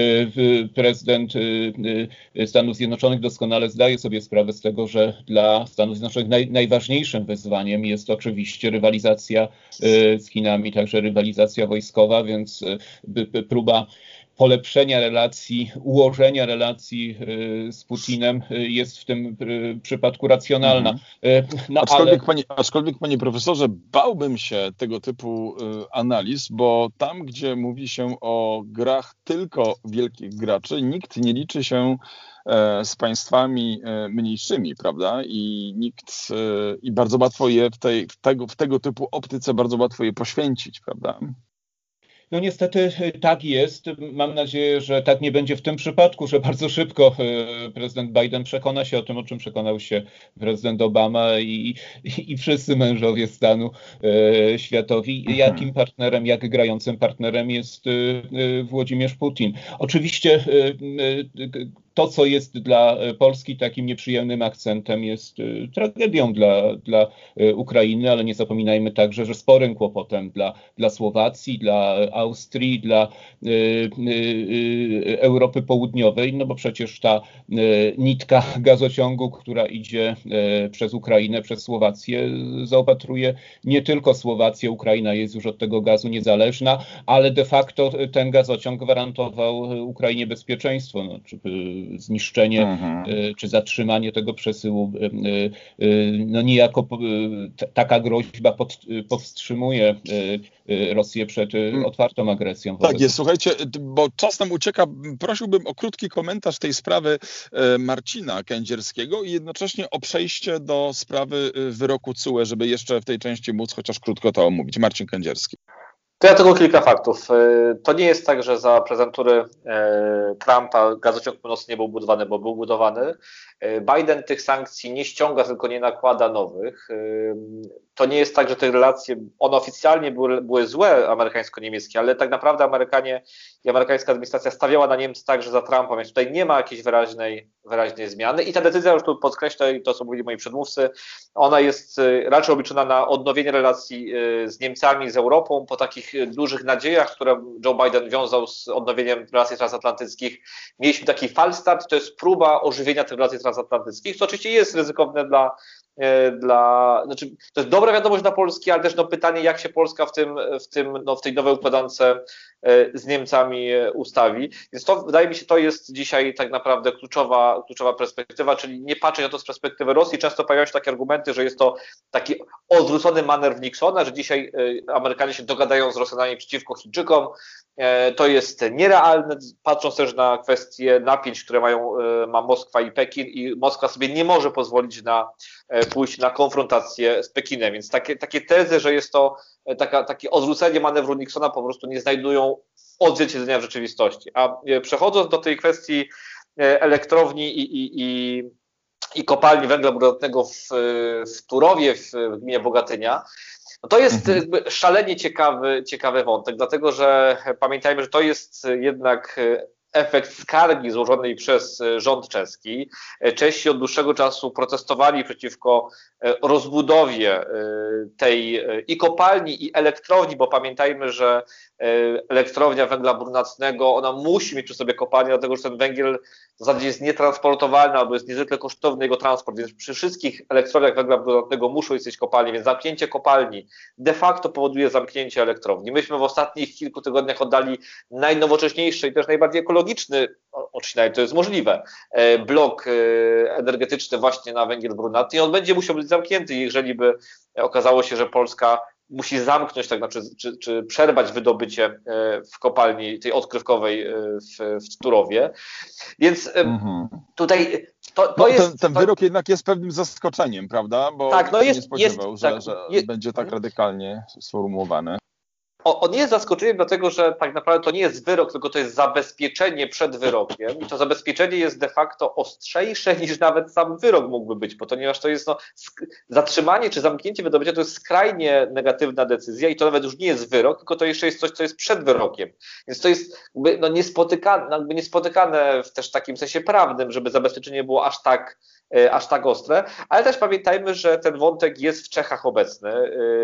Prezydent Stanów Zjednoczonych doskonale zdaje sobie sprawę z tego, że dla Stanów Zjednoczonych naj, najważniejszym wyzwaniem jest oczywiście rywalizacja z Chinami, także rywalizacja wojskowa, więc próba polepszenia relacji, ułożenia relacji z Putinem jest w tym przypadku racjonalna. No, aczkolwiek, ale... panie, aczkolwiek, panie profesorze, bałbym się tego typu analiz, bo tam, gdzie mówi się o grach tylko wielkich graczy, nikt nie liczy się z państwami mniejszymi, prawda? I nikt, i bardzo łatwo je w, tej, w, tego, w tego typu optyce bardzo łatwo je poświęcić, prawda? No niestety tak jest. Mam nadzieję, że tak nie będzie w tym przypadku, że bardzo szybko prezydent Biden przekona się o tym, o czym przekonał się prezydent Obama i, i, i wszyscy mężowie stanu e, światowi, jakim partnerem, jak grającym partnerem jest e, Włodzimierz Putin. Oczywiście e, to, co jest dla Polski takim nieprzyjemnym akcentem, jest tragedią dla, dla Ukrainy, ale nie zapominajmy także, że sporym kłopotem dla, dla Słowacji, dla Austrii, dla y, y, Europy Południowej, no bo przecież ta y, nitka gazociągu, która idzie y, przez Ukrainę, przez Słowację, zaopatruje nie tylko Słowację, Ukraina jest już od tego gazu niezależna, ale de facto ten gazociąg gwarantował Ukrainie bezpieczeństwo, no, czy zniszczenie mhm. czy zatrzymanie tego przesyłu. No niejako taka groźba pod, powstrzymuje Rosję przed otwartą agresją. Tak jest, słuchajcie, bo czas nam ucieka. Prosiłbym o krótki komentarz tej sprawy Marcina Kędzierskiego i jednocześnie o przejście do sprawy wyroku C U E, żeby jeszcze w tej części móc chociaż krótko to omówić. Marcin Kędzierski. To ja tylko kilka faktów. To nie jest tak, że za prezentury Trumpa gazociąg północny nie był budowany, bo był budowany. Biden tych sankcji nie ściąga, tylko nie nakłada nowych. To nie jest tak, że te relacje, one oficjalnie były, były złe amerykańsko-niemieckie, ale tak naprawdę Amerykanie i amerykańska administracja stawiała na Niemcy także za Trumpa, więc tutaj nie ma jakiejś wyraźnej, wyraźnej zmiany. I ta decyzja, już tu podkreślę to, co mówili moi przedmówcy, ona jest raczej obliczona na odnowienie relacji z Niemcami, z Europą po takich dużych nadziejach, które Joe Biden wiązał z odnowieniem relacji transatlantyckich. Mieliśmy taki falstart, to jest próba ożywienia tych relacji transatlantyckich, co oczywiście jest ryzykowne dla Dla, znaczy, to jest dobra wiadomość dla Polski, ale też no, pytanie, jak się Polska w, tym, w, tym, no, w tej nowej układance z Niemcami ustawi. Więc to, wydaje mi się, to jest dzisiaj tak naprawdę kluczowa, kluczowa perspektywa, czyli nie patrzeć na to z perspektywy Rosji. Często pojawiają się takie argumenty, że jest to taki odwrócony manewr Nixona, że dzisiaj Amerykanie się dogadają z Rosjanami przeciwko Chińczykom. To jest nierealne, patrząc też na kwestie napięć, które mają, ma Moskwa i Pekin, i Moskwa sobie nie może pozwolić na pójść na konfrontację z Pekinem. Więc takie, takie tezy, że jest to taka, takie odwrócenie manewru Nixona, po prostu nie znajdują odzwierciedlenia w rzeczywistości. A przechodząc do tej kwestii elektrowni i, i, i, i kopalni węgla brunatnego w, w Turowie, w, w gminie Bogatynia, no to jest jakby szalenie ciekawy, ciekawy wątek, dlatego że pamiętajmy, że to jest jednak efekt skargi złożonej przez rząd czeski. Czesi od dłuższego czasu protestowali przeciwko rozbudowie tej i kopalni, i elektrowni, bo pamiętajmy, że elektrownia węgla brunatnego, ona musi mieć przy sobie kopalnię, dlatego że ten węgiel w zasadzie jest nietransportowalny albo jest niezwykle kosztowny jego transport, więc przy wszystkich elektrowniach węgla brunatnego muszą istnieć kopalnie, więc zamknięcie kopalni de facto powoduje zamknięcie elektrowni. Myśmy w ostatnich kilku tygodniach oddali najnowocześniejszy i też najbardziej ekologiczny, oczywiście to jest możliwe, blok energetyczny właśnie na węgiel brunatny i on będzie musiał być zamknięty, jeżeli by okazało się, że Polska musi zamknąć, tak znaczy, czy, czy przerwać wydobycie w kopalni tej odkrywkowej w, w Turowie. Więc mhm. tutaj to, to no, jest... Ten, ten wyrok to... jednak jest pewnym zaskoczeniem, prawda? Bo tak, no jest, nie spodziewał, jest, że, tak, że jest, będzie tak radykalnie sformułowany. On nie jest zaskoczeniem, dlatego że tak naprawdę to nie jest wyrok, tylko to jest zabezpieczenie przed wyrokiem i to zabezpieczenie jest de facto ostrzejsze niż nawet sam wyrok mógłby być, ponieważ to jest no, zatrzymanie czy zamknięcie wydobycia to jest skrajnie negatywna decyzja i to nawet już nie jest wyrok, tylko to jeszcze jest coś, co jest przed wyrokiem. Więc to jest jakby, no, niespotykane, jakby niespotykane w też takim sensie prawnym, żeby zabezpieczenie było aż tak aż tak ostre, ale też pamiętajmy, że ten wątek jest w Czechach obecny.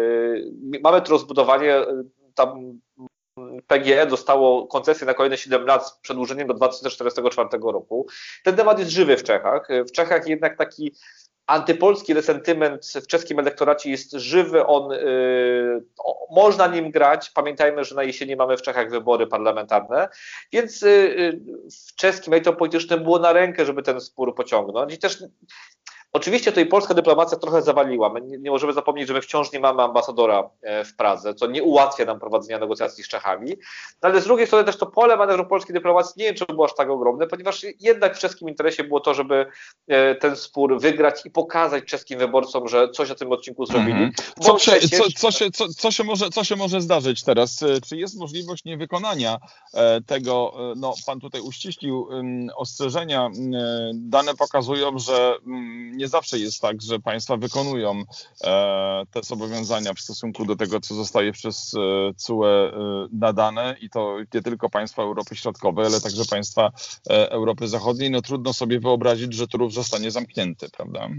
Mamy tu rozbudowanie, tam P G E dostało koncesję na kolejne siedem lat z przedłużeniem do dwa tysiące czterdziestego czwartego roku. Ten temat jest żywy w Czechach. W Czechach jednak taki antypolski sentyment w czeskim elektoracie jest żywy, on, yy, o, można nim grać. Pamiętajmy, że na jesieni mamy w Czechach wybory parlamentarne, więc yy, w czeskim elitom politycznym było na rękę, żeby ten spór pociągnąć. I też oczywiście tutaj polska dyplomacja trochę zawaliła. My nie, nie możemy zapomnieć, że my wciąż nie mamy ambasadora w Pradze, co nie ułatwia nam prowadzenia negocjacji z Czechami. No ale z drugiej strony też to pole manewru polskiej dyplomacji nie wiem, czy było aż tak ogromne, ponieważ jednak w czeskim interesie było to, żeby ten spór wygrać i pokazać czeskim wyborcom, że coś na tym odcinku zrobili. Mhm. Co, przecież... co, co, się, co, co, się może, co się może zdarzyć teraz? Czy jest możliwość niewykonania tego? No, pan tutaj uściślił ostrzeżenia. Dane pokazują, że nie zawsze jest tak, że państwa wykonują e, te zobowiązania w stosunku do tego, co zostaje przez e, C U E e, nadane i to nie tylko państwa Europy Środkowej, ale także państwa e, Europy Zachodniej. No trudno sobie wyobrazić, że Turów zostanie zamknięty, prawda?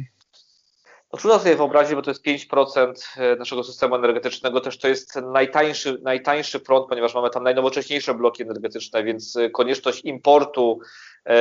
No, trudno sobie wyobrazić, bo to jest pięć procent naszego systemu energetycznego, też to jest najtańszy, najtańszy prąd, ponieważ mamy tam najnowocześniejsze bloki energetyczne, więc konieczność importu e,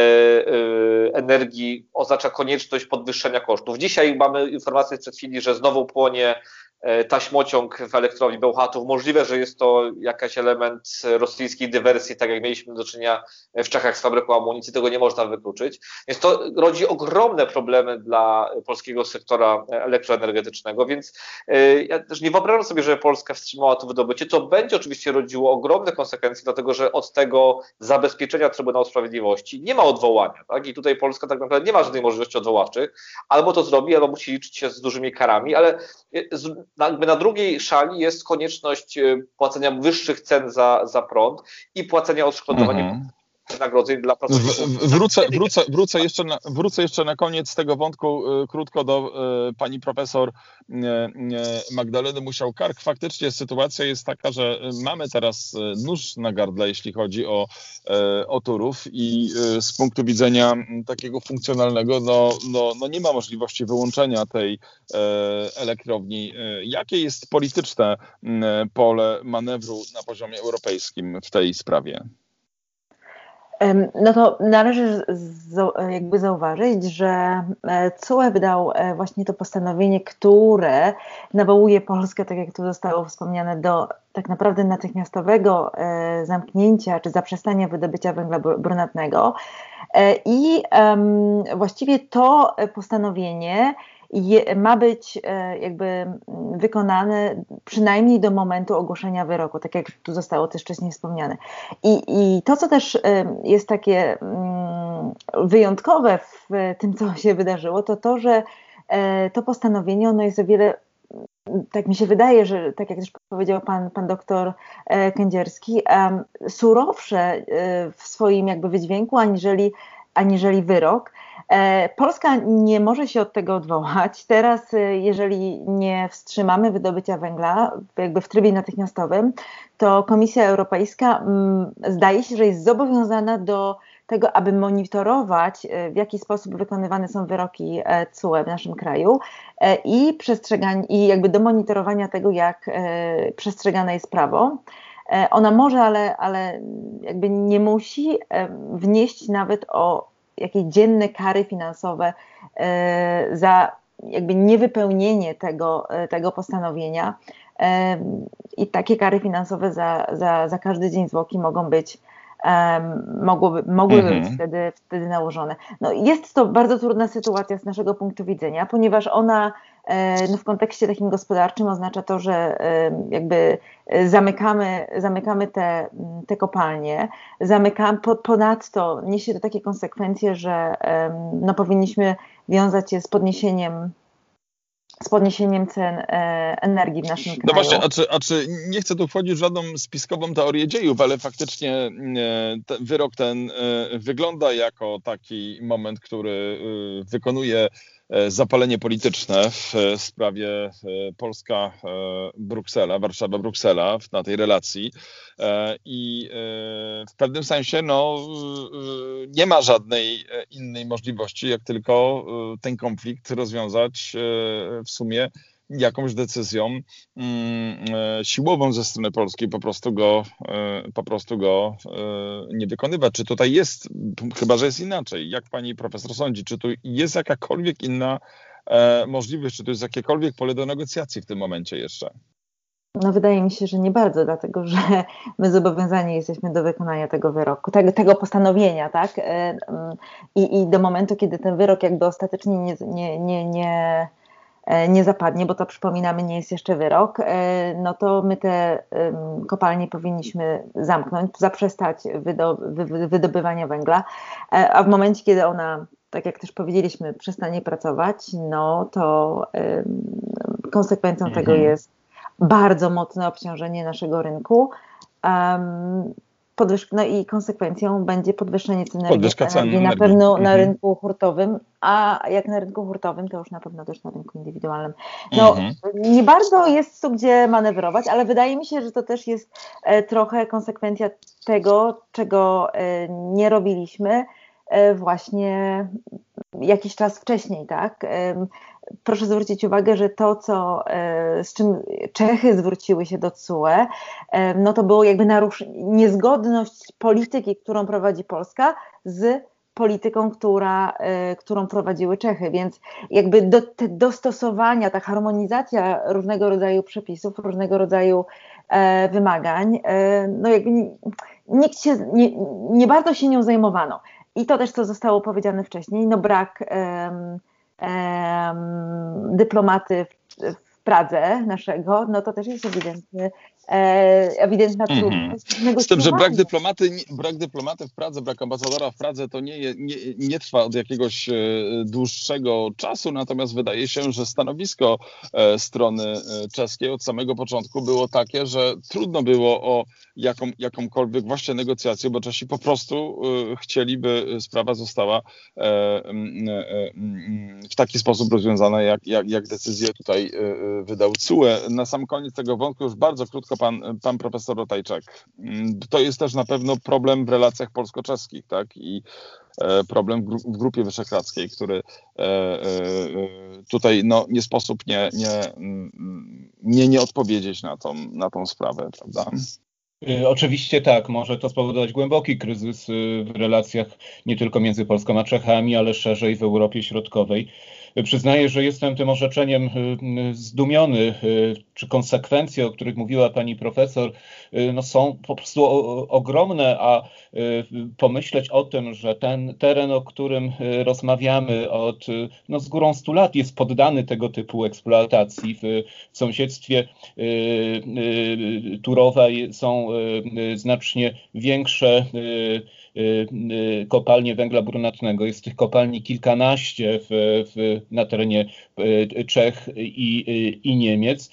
e, energii oznacza konieczność podwyższenia kosztów. Dzisiaj mamy informację sprzed chwili, że znowu płonie taśmociąg w elektrowni Bełchatów. Możliwe, że jest to jakiś element rosyjskiej dywersji, tak jak mieliśmy do czynienia w Czechach z fabryką amunicji, tego nie można wykluczyć. Więc to rodzi ogromne problemy dla polskiego sektora elektroenergetycznego, więc ja też nie wyobrażam sobie, że Polska wstrzymała to wydobycie, co będzie oczywiście rodziło ogromne konsekwencje, dlatego że od tego zabezpieczenia Trybunału Sprawiedliwości nie ma odwołania, tak? I tutaj Polska tak naprawdę nie ma żadnej możliwości odwoławczych. Albo to zrobi, albo musi liczyć się z dużymi karami, ale z Jakby na drugiej szali jest konieczność płacenia wyższych cen za, za prąd i płacenia odszkodowań mhm. wynagrodzeń dla pracowników. Wrócę, wrócę, wrócę, jeszcze na, wrócę jeszcze na koniec tego wątku y, krótko do y, pani profesor y, y, Magdaleny Musiał-Kark. Faktycznie sytuacja jest taka, że mamy teraz nóż na gardle, jeśli chodzi o, y, o Turów i y, z punktu widzenia takiego funkcjonalnego no, no, no nie ma możliwości wyłączenia tej y, elektrowni. Y, jakie jest polityczne y, pole manewru na poziomie europejskim w tej sprawie? No to należy jakby zauważyć, że C U E wydał właśnie to postanowienie, które nawołuje Polskę, tak jak tu zostało wspomniane, do tak naprawdę natychmiastowego zamknięcia czy zaprzestania wydobycia węgla brunatnego. I właściwie to postanowienie Je, ma być e, jakby wykonane przynajmniej do momentu ogłoszenia wyroku, tak jak tu zostało też wcześniej wspomniane. I, i to, co też e, jest takie mm, wyjątkowe w tym, co się wydarzyło, to to, że e, to postanowienie, ono jest o wiele, tak mi się wydaje, że tak jak też powiedział pan, pan doktor e, Kędzierski, e, surowsze e, w swoim jakby wydźwięku aniżeli, aniżeli wyrok. Polska nie może się od tego odwołać. Teraz, jeżeli nie wstrzymamy wydobycia węgla jakby w trybie natychmiastowym, to Komisja Europejska m, zdaje się, że jest zobowiązana do tego, aby monitorować, w jaki sposób wykonywane są wyroki C U E w naszym kraju i przestrzeganie, i jakby do monitorowania tego, jak e, przestrzegane jest prawo. Ona może, ale, ale jakby nie musi wnieść nawet o jakieś dzienne kary finansowe e, za jakby niewypełnienie tego, tego postanowienia e, i takie kary finansowe za, za, za każdy dzień zwłoki mogą być Um, mogłoby, mogłyby mhm. być wtedy, wtedy nałożone. No, jest to bardzo trudna sytuacja z naszego punktu widzenia, ponieważ ona e, no, w kontekście takim gospodarczym oznacza to, że e, jakby zamykamy, zamykamy te, te kopalnie, zamykamy, po, ponadto niesie to takie konsekwencje, że e, no, powinniśmy wiązać je z podniesieniem z podniesieniem cen e, energii w naszym kraju. No właśnie, a czy, a czy nie chcę tu wchodzić w żadną spiskową teorię dziejów, ale faktycznie e, te, wyrok ten e, wygląda jako taki moment, który e, wykonuje e, zapalenie polityczne w e, sprawie e, Polska-Bruksela, Warszawa-Bruksela na tej relacji e, i e, w pewnym sensie no, e, nie ma żadnej innej możliwości, jak tylko e, ten konflikt rozwiązać e, w sumie jakąś decyzją mm, e, siłową ze strony polskiej, po prostu go, e, po prostu go e, nie wykonywać. Czy tutaj jest, chyba że jest inaczej, jak pani profesor sądzi, czy tu jest jakakolwiek inna e, możliwość, czy to jest jakiekolwiek pole do negocjacji w tym momencie jeszcze? No wydaje mi się, że nie bardzo, dlatego że my zobowiązani jesteśmy do wykonania tego wyroku, tego, tego postanowienia, tak? I, I do momentu, kiedy ten wyrok jakby ostatecznie nie, nie, nie, nie, nie zapadnie, bo to przypominamy, nie jest jeszcze wyrok, no to my te kopalnie powinniśmy zamknąć, zaprzestać wydo, wy, wydobywania węgla, a w momencie, kiedy ona, tak jak też powiedzieliśmy, przestanie pracować, no to konsekwencją mhm. tego jest bardzo mocne obciążenie naszego rynku. Um, podwyż- no i konsekwencją będzie podwyższenie cen energii, energii na pewno mhm. na rynku hurtowym, a jak na rynku hurtowym, to już na pewno też na rynku indywidualnym. No mhm. nie bardzo jest tu gdzie manewrować, ale wydaje mi się, że to też jest e, trochę konsekwencja tego, czego e, nie robiliśmy e, właśnie jakiś czas wcześniej, tak? E, Proszę zwrócić uwagę, że to, co, z czym Czechy zwróciły się do C U E, no to było jakby narusz- niezgodność polityki, którą prowadzi Polska, z polityką, która, którą prowadziły Czechy, więc jakby do, te dostosowania, ta harmonizacja różnego rodzaju przepisów, różnego rodzaju e, wymagań, e, no jakby nikt się, nie, nie bardzo się nią zajmowano. I to też, co zostało powiedziane wcześniej, no brak e, Um, dyplomaty w, w Pradze naszego, no to też jest ewidentny, e, ewidentna trudność. Mm-hmm. Z tym, że brak dyplomaty, brak dyplomaty w Pradze, brak ambasadora w Pradze to nie, nie, nie trwa od jakiegoś e, dłuższego czasu, natomiast wydaje się, że stanowisko e, strony czeskiej od samego początku było takie, że trudno było o jaką, jakąkolwiek właśnie negocjację, bo Czesi po prostu e, chcieli, by sprawa została e, e, e, w taki sposób rozwiązana, jak, jak, jak decyzję tutaj e, wydał C U E. Na sam koniec tego wątku już bardzo krótko pan, pan profesor Rotajczak. To jest też na pewno problem w relacjach polsko-czeskich, tak? I e, problem w, gru- w Grupie Wyszehradzkiej, który e, e, tutaj no, nie sposób nie, nie, nie, nie odpowiedzieć na tą, na tą sprawę, prawda? Oczywiście tak, może to spowodować głęboki kryzys w relacjach nie tylko między Polską a Czechami, ale szerzej w Europie Środkowej. Przyznaję, że jestem tym orzeczeniem zdumiony, czy konsekwencje, o których mówiła pani profesor, no są po prostu ogromne, a pomyśleć o tym, że ten teren, o którym rozmawiamy od no z górą stu lat, jest poddany tego typu eksploatacji. W sąsiedztwie Turowa są znacznie większe kopalnie węgla brunatnego. Jest tych kopalni kilkanaście w, w, na terenie Czech i, i Niemiec.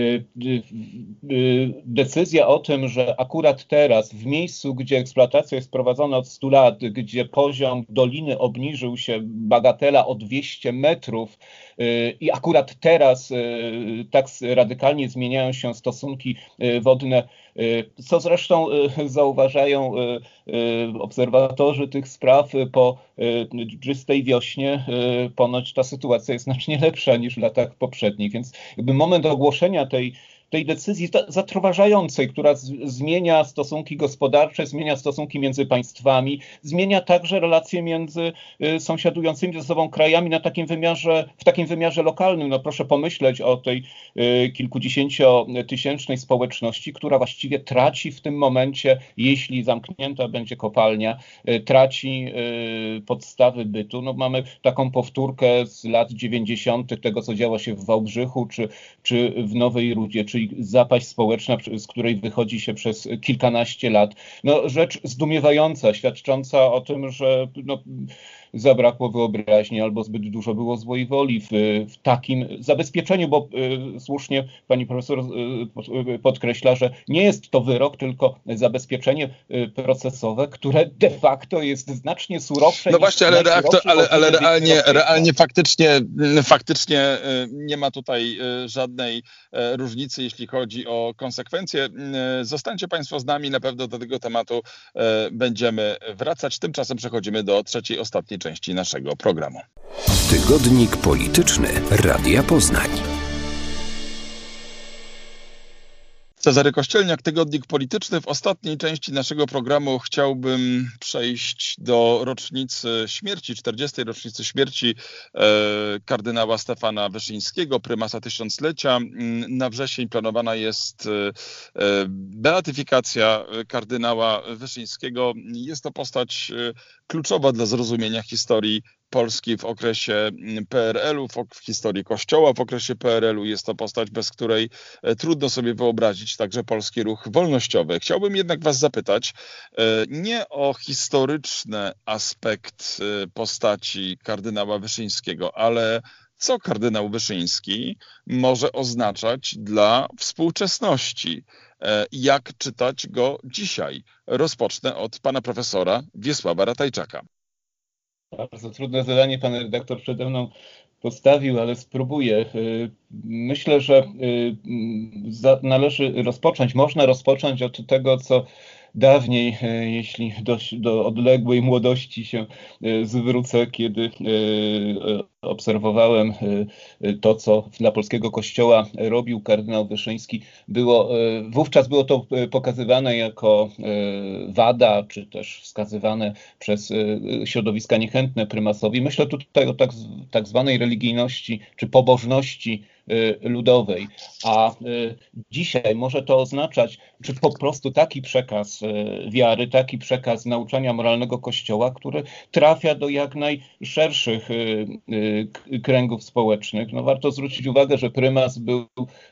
Decyzja o tym, że akurat teraz w miejscu, gdzie eksploatacja jest prowadzona od stu lat, gdzie poziom doliny obniżył się bagatela o dwieście metrów i akurat teraz tak radykalnie zmieniają się stosunki wodne, co zresztą zauważają obserwatorzy tych spraw po czystej wiośnie, ponoć ta sytuacja jest znacznie lepsza niż w latach poprzednich, więc jakby moment ogłoszenia tej tej decyzji zatrważającej, która z, zmienia stosunki gospodarcze, zmienia stosunki między państwami, zmienia także relacje między y, sąsiadującymi ze sobą krajami na takim wymiarze, w takim wymiarze lokalnym. No proszę pomyśleć o tej y, kilkudziesięciotysięcznej społeczności, która właściwie traci w tym momencie, jeśli zamknięta będzie kopalnia, y, traci y, podstawy bytu. No mamy taką powtórkę z lat dziewięćdziesiątych, tego co działo się w Wałbrzychu, czy, czy w Nowej Rudzie, czy zapaść społeczna, z której wychodzi się przez kilkanaście lat. No, rzecz zdumiewająca, świadcząca o tym, że no, zabrakło wyobraźni albo zbyt dużo było złej woli w, w takim zabezpieczeniu, bo y, słusznie pani profesor y, podkreśla, że nie jest to wyrok, tylko zabezpieczenie y, procesowe, które de facto jest znacznie surowsze. No właśnie, ale, reaktor, ale, ale realnie, realnie faktycznie, faktycznie y, nie ma tutaj y, żadnej y, różnicy, jeśli chodzi o konsekwencje. Y, zostańcie państwo z nami, na pewno do tego tematu y, będziemy wracać. Tymczasem przechodzimy do trzeciej, ostatniej części naszego programu. Tygodnik polityczny Radia Poznań. Cezary Kościelniak, Tygodnik Polityczny. W ostatniej części naszego programu chciałbym przejść do rocznicy śmierci, czterdziestej rocznicy śmierci e, kardynała Stefana Wyszyńskiego, prymasa tysiąclecia. Na wrzesień planowana jest e, beatyfikacja kardynała Wyszyńskiego. Jest to postać kluczowa dla zrozumienia historii Polski w okresie P R L u, w historii Kościoła w okresie P R L u. Jest to postać, bez której trudno sobie wyobrazić także polski ruch wolnościowy. Chciałbym jednak was zapytać nie o historyczny aspekt postaci kardynała Wyszyńskiego, ale co kardynał Wyszyński może oznaczać dla współczesności? Jak czytać go dzisiaj? Rozpocznę od pana profesora Wiesława Ratajczaka. Bardzo trudne zadanie pan redaktor przede mną postawił, ale spróbuję. Myślę, że należy rozpocząć, można rozpocząć od tego, co dawniej, jeśli do, do odległej młodości się zwrócę, kiedy obserwowałem to, co dla polskiego kościoła robił kardynał Wyszyński, było, wówczas było to pokazywane jako wada, czy też wskazywane przez środowiska niechętne prymasowi. Myślę tutaj o tak, tak zwanej religijności, czy pobożności ludowej, a dzisiaj może to oznaczać, czy po prostu taki przekaz wiary, taki przekaz nauczania moralnego Kościoła, który trafia do jak najszerszych kręgów społecznych. No warto zwrócić uwagę, że prymas był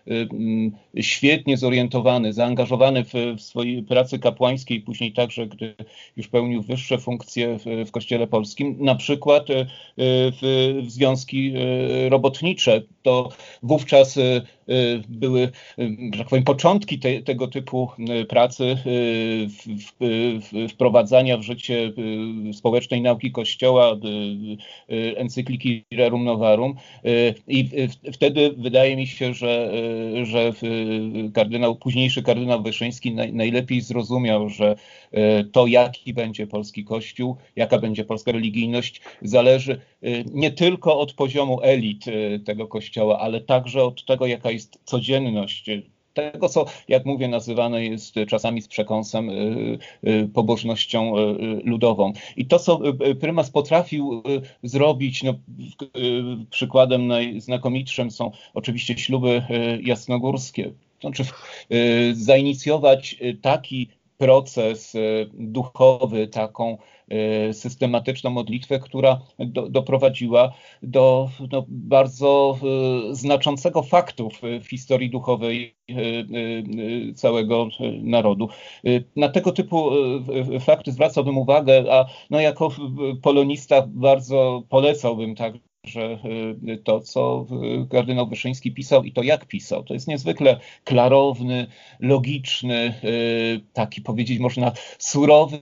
świetnie zorientowany, zaangażowany w, w swojej pracy kapłańskiej, później także, gdy już pełnił wyższe funkcje w, w Kościele Polskim, na przykład w, w związki robotnicze. To wówczas były, że tak powiem, początki te, tego typu pracy, w, w, wprowadzania w życie społecznej nauki Kościoła, encykliki Rerum Novarum. I wtedy wydaje mi się, że, że kardynał, późniejszy kardynał Wyszyński naj, najlepiej zrozumiał, że to, jaki będzie polski Kościół, jaka będzie polska religijność, zależy nie tylko od poziomu elit tego Kościoła, ale także od tego, jaka jest codzienność tego, co, jak mówię, nazywane jest czasami z przekąsem pobożnością ludową. I to, co prymas potrafił zrobić, no, przykładem najznakomitszym są oczywiście śluby jasnogórskie. Znaczy zainicjować taki proces duchowy, taką systematyczną modlitwę, która do, doprowadziła do no, bardzo y, znaczącego faktu w, w historii duchowej y, y, całego narodu. Y, na tego typu y, fakty zwracałbym uwagę, a no, jako polonista bardzo polecałbym tak, że to, co kardynał Wyszyński pisał i to, jak pisał, to jest niezwykle klarowny, logiczny, taki powiedzieć można surowy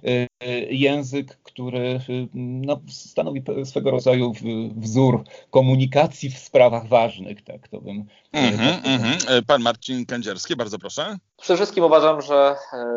język, który no, stanowi swego rodzaju wzór komunikacji w sprawach ważnych. Tak, to bym... Mm-hmm, mm-hmm. Pan Marcin Kędzierski, bardzo proszę. Przede wszystkim uważam, że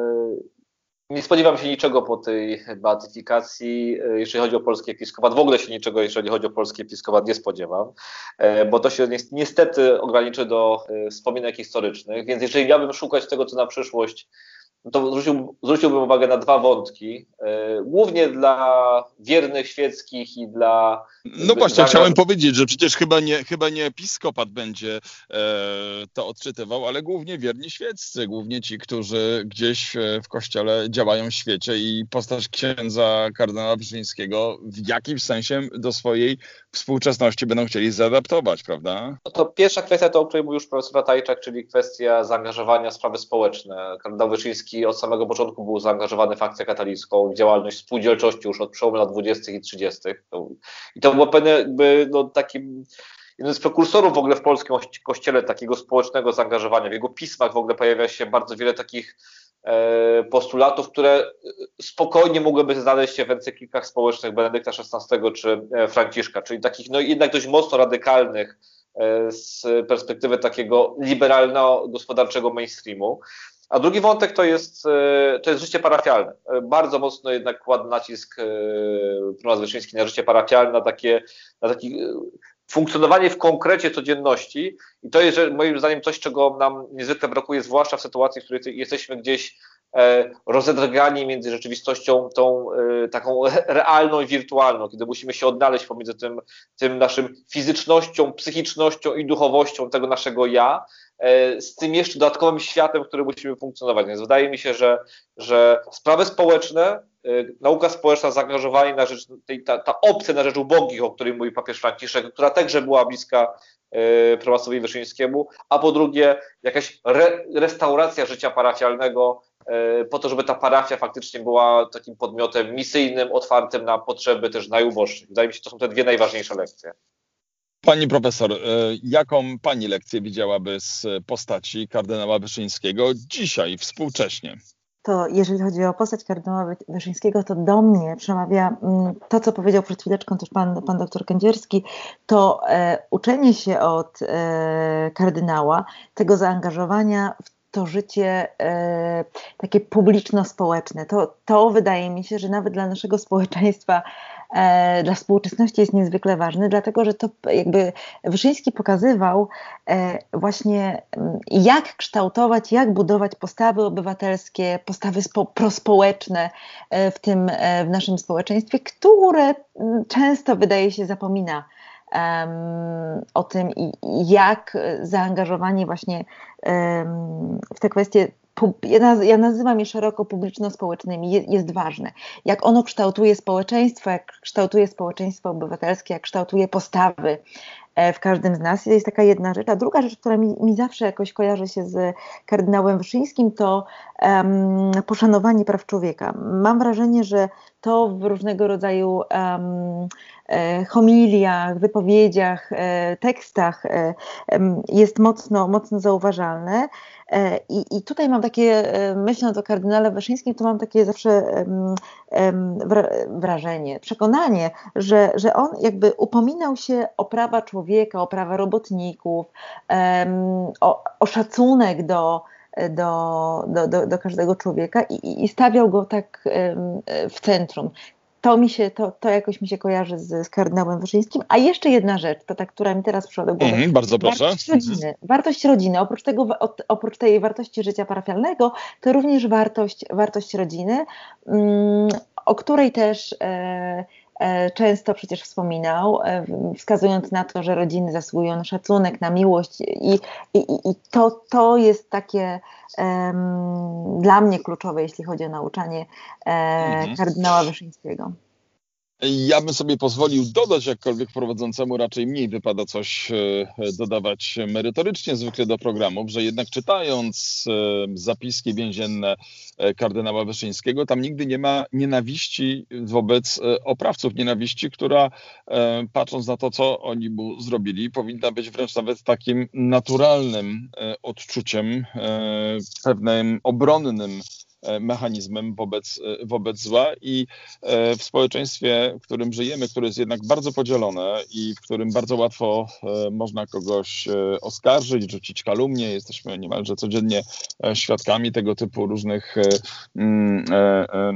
nie spodziewam się niczego po tej beatyfikacji, jeżeli chodzi o polski episkopat. W ogóle się niczego, jeżeli chodzi o polski episkopat, nie spodziewam, bo to się niestety ograniczy do wspominek historycznych, więc jeżeli miałbym szukać tego, co na przyszłość, to zwrócił, zwróciłbym uwagę na dwa wątki, głównie dla wiernych świeckich i dla... No właśnie, zamiar... chciałem powiedzieć, że przecież chyba nie, chyba nie episkopat będzie e, to odczytywał, ale głównie wierni świeccy, głównie ci, którzy gdzieś w Kościele działają w świecie i postać księdza kardynała Wyszyńskiego w jakimś sensie do swojej współczesności będą chcieli zaadaptować, prawda? No to pierwsza kwestia, to o której mówił już profesor Ratajczak, czyli kwestia zaangażowania w sprawy społeczne. Kardynał Wyszyński od samego początku był zaangażowany w akcję katolicką, w działalność spółdzielczości już od przełomu lat dwudziestych i trzydziestych. I to było pewne jakby no, takim jeden z prekursorów w ogóle w polskim kościele takiego społecznego zaangażowania. W jego pismach w ogóle pojawia się bardzo wiele takich e, postulatów, które spokojnie mogłyby znaleźć się w encyklikach społecznych Benedykta szesnastego czy Franciszka, czyli takich no, jednak dość mocno radykalnych e, z perspektywy takiego liberalno-gospodarczego mainstreamu. A drugi wątek to jest, to jest życie parafialne. Bardzo mocno jednak kładł nacisk prymas Wyszyński na życie parafialne, na, takie, na taki funkcjonowanie w konkrecie codzienności i to jest moim zdaniem coś, czego nam niezwykle brakuje, zwłaszcza w sytuacji, w której jesteśmy gdzieś rozedrgani między rzeczywistością tą taką realną i wirtualną, kiedy musimy się odnaleźć pomiędzy tym, tym naszym fizycznością, psychicznością i duchowością tego naszego ja, z tym jeszcze dodatkowym światem, w którym musimy funkcjonować. Więc wydaje mi się, że, że sprawy społeczne, nauka społeczna, zaangażowanie na rzecz, tej, ta, ta opcja na rzecz ubogich, o której mówi papież Franciszek, która także była bliska prymasowi Wyszyńskiemu, a po drugie jakaś re, restauracja życia parafialnego, po to, żeby ta parafia faktycznie była takim podmiotem misyjnym, otwartym na potrzeby też najuboższych. Wydaje mi się, że to są te dwie najważniejsze lekcje. Pani profesor, jaką pani lekcję widziałaby z postaci kardynała Wyszyńskiego dzisiaj, współcześnie? To jeżeli chodzi o postać kardynała Wyszyńskiego, to do mnie przemawia to, co powiedział przed chwileczką też pan, pan doktor Kędzierski, to e, uczenie się od e, kardynała tego zaangażowania w to życie e, takie publiczno-społeczne. To, to wydaje mi się, że nawet dla naszego społeczeństwa, e, dla współczesności jest niezwykle ważne, dlatego że to jakby Wyszyński pokazywał e, właśnie jak kształtować, jak budować postawy obywatelskie, postawy spo, prospołeczne e, w tym, e, w naszym społeczeństwie, które często wydaje się zapomina Um, o tym, jak zaangażowanie właśnie um, w te kwestie, ja nazywam je szeroko publiczno-społecznymi, jest, jest ważne. Jak ono kształtuje społeczeństwo, jak kształtuje społeczeństwo obywatelskie, jak kształtuje postawy w każdym z nas. To jest taka jedna rzecz. A druga rzecz, która mi, mi zawsze jakoś kojarzy się z kardynałem Wyszyńskim, to um, poszanowanie praw człowieka. Mam wrażenie, że to w różnego rodzaju um, e, homiliach, wypowiedziach, e, tekstach e, e, jest mocno, mocno zauważalne. E, i, I tutaj mam takie, e, myśląc o kardynale Wyszyńskim, to mam takie zawsze e, e, wrażenie, przekonanie, że, że on jakby upominał się o prawa człowieka, o prawa robotników, e, o, o szacunek do Do, do, do, do każdego człowieka i, i stawiał go tak um, w centrum. To mi się, to, to jakoś mi się kojarzy z, z kardynałem Wyszyńskim. A jeszcze jedna rzecz, to ta, która mi teraz przyszła do głowy. Mm, bardzo proszę. Wartość rodziny. Wartość rodziny. Oprócz tego, oprócz tej wartości życia parafialnego, to również wartość, wartość rodziny, um, o której też e, często przecież wspominał, wskazując na to, że rodziny zasługują na szacunek, na miłość i, i, i to, to jest takie um, dla mnie kluczowe, jeśli chodzi o nauczanie e, mhm. kardynała Wyszyńskiego. Ja bym sobie pozwolił dodać, jakkolwiek prowadzącemu raczej mniej wypada coś dodawać merytorycznie zwykle do programów, że jednak czytając zapiski więzienne kardynała Wyszyńskiego, tam nigdy nie ma nienawiści wobec oprawców, nienawiści, która patrząc na to, co oni mu zrobili, powinna być wręcz nawet takim naturalnym odczuciem, pewnym obronnym mechanizmem wobec, wobec zła i w społeczeństwie, w którym żyjemy, które jest jednak bardzo podzielone i w którym bardzo łatwo można kogoś oskarżyć, rzucić kalumnię, jesteśmy niemalże codziennie świadkami tego typu różnych mm, e, e,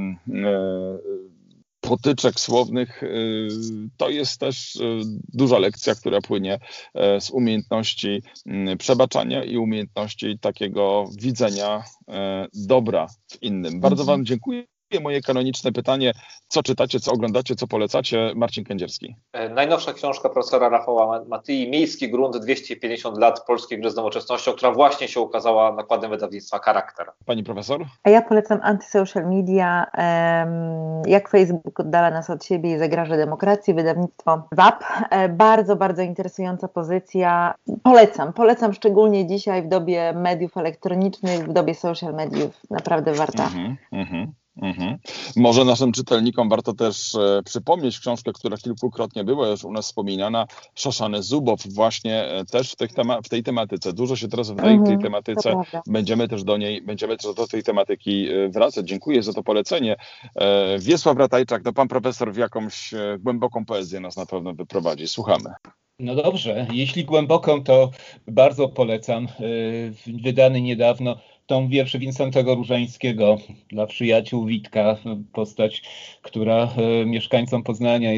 e, potyczek słownych, to jest też duża lekcja, która płynie z umiejętności przebaczania i umiejętności takiego widzenia dobra w innym. Bardzo wam dziękuję. Moje kanoniczne pytanie, co czytacie, co oglądacie, co polecacie? Marcin Kędzierski. Najnowsza książka profesora Rafała Matyi, Miejski grunt, dwieście pięćdziesiąt lat polskiej gry z nowoczesnością, która właśnie się ukazała nakładem wydawnictwa Charakter. Pani profesor? A ja polecam Antysocial Media, um, jak Facebook oddala nas od siebie i zagraża demokracji, wydawnictwo W A P. Bardzo, bardzo interesująca pozycja. Polecam, polecam szczególnie dzisiaj w dobie mediów elektronicznych, w dobie social mediów. Naprawdę warta. Mhm, mhm. Mhm. Może naszym czytelnikom warto też e, przypomnieć książkę, która kilkukrotnie była już u nas wspominana, Szaszany Zubow, właśnie e, też w, tych tema- w tej tematyce. Dużo się teraz wydaje mhm, w tej tematyce. Będziemy też do niej, będziemy też do tej tematyki e, wracać. Dziękuję za to polecenie. E, Wiesław Ratajczak, no pan profesor w jakąś e, głęboką poezję nas na pewno wyprowadzi. Słuchamy. No dobrze, jeśli głęboką, to bardzo polecam. E, wydany niedawno tą wiersz Wincentego Różańskiego dla przyjaciół Witka, postać, która mieszkańcom Poznania jest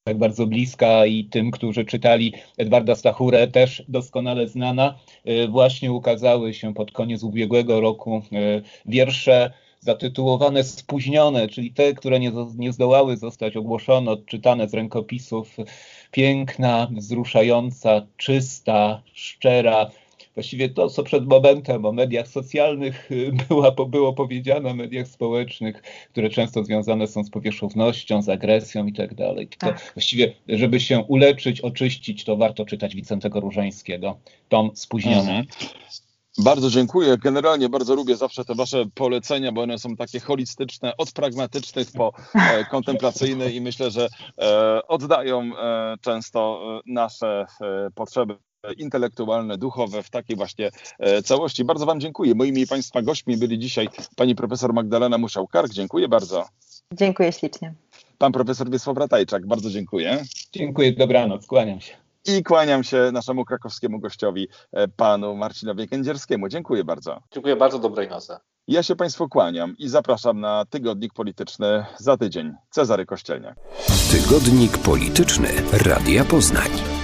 tak bardzo bliska i tym, którzy czytali Edwarda Stachurę, też doskonale znana. Właśnie ukazały się pod koniec ubiegłego roku wiersze zatytułowane Spóźnione, czyli te, które nie, nie zdołały zostać ogłoszone, odczytane z rękopisów. Piękna, wzruszająca, czysta, szczera. Właściwie to, co przed momentem o mediach socjalnych była, było powiedziane, o mediach społecznych, które często związane są z powierzchownością, z agresją i tak dalej. To właściwie, żeby się uleczyć, oczyścić, to warto czytać Wincentego Różańskiego. Tom Spóźniony. Mhm. Bardzo dziękuję. Generalnie bardzo lubię zawsze te wasze polecenia, bo one są takie holistyczne, od pragmatycznych po e, kontemplacyjne i myślę, że e, oddają e, często e, nasze e, potrzeby intelektualne, duchowe w takiej właśnie e, całości. Bardzo wam dziękuję. Moimi i państwa gośćmi byli dzisiaj pani profesor Magdalena Musiał-Kark. Dziękuję bardzo. Dziękuję ślicznie. Pan profesor Wiesław Ratajczak. Bardzo dziękuję. Dziękuję, dobranoc, kłaniam się. I kłaniam się naszemu krakowskiemu gościowi, panu Marcinowi Kędzierskiemu. Dziękuję bardzo. Dziękuję bardzo, dobrej nocy. Ja się państwu kłaniam i zapraszam na Tygodnik Polityczny za tydzień. Cezary Kościelniak. Tygodnik Polityczny Radia Poznań.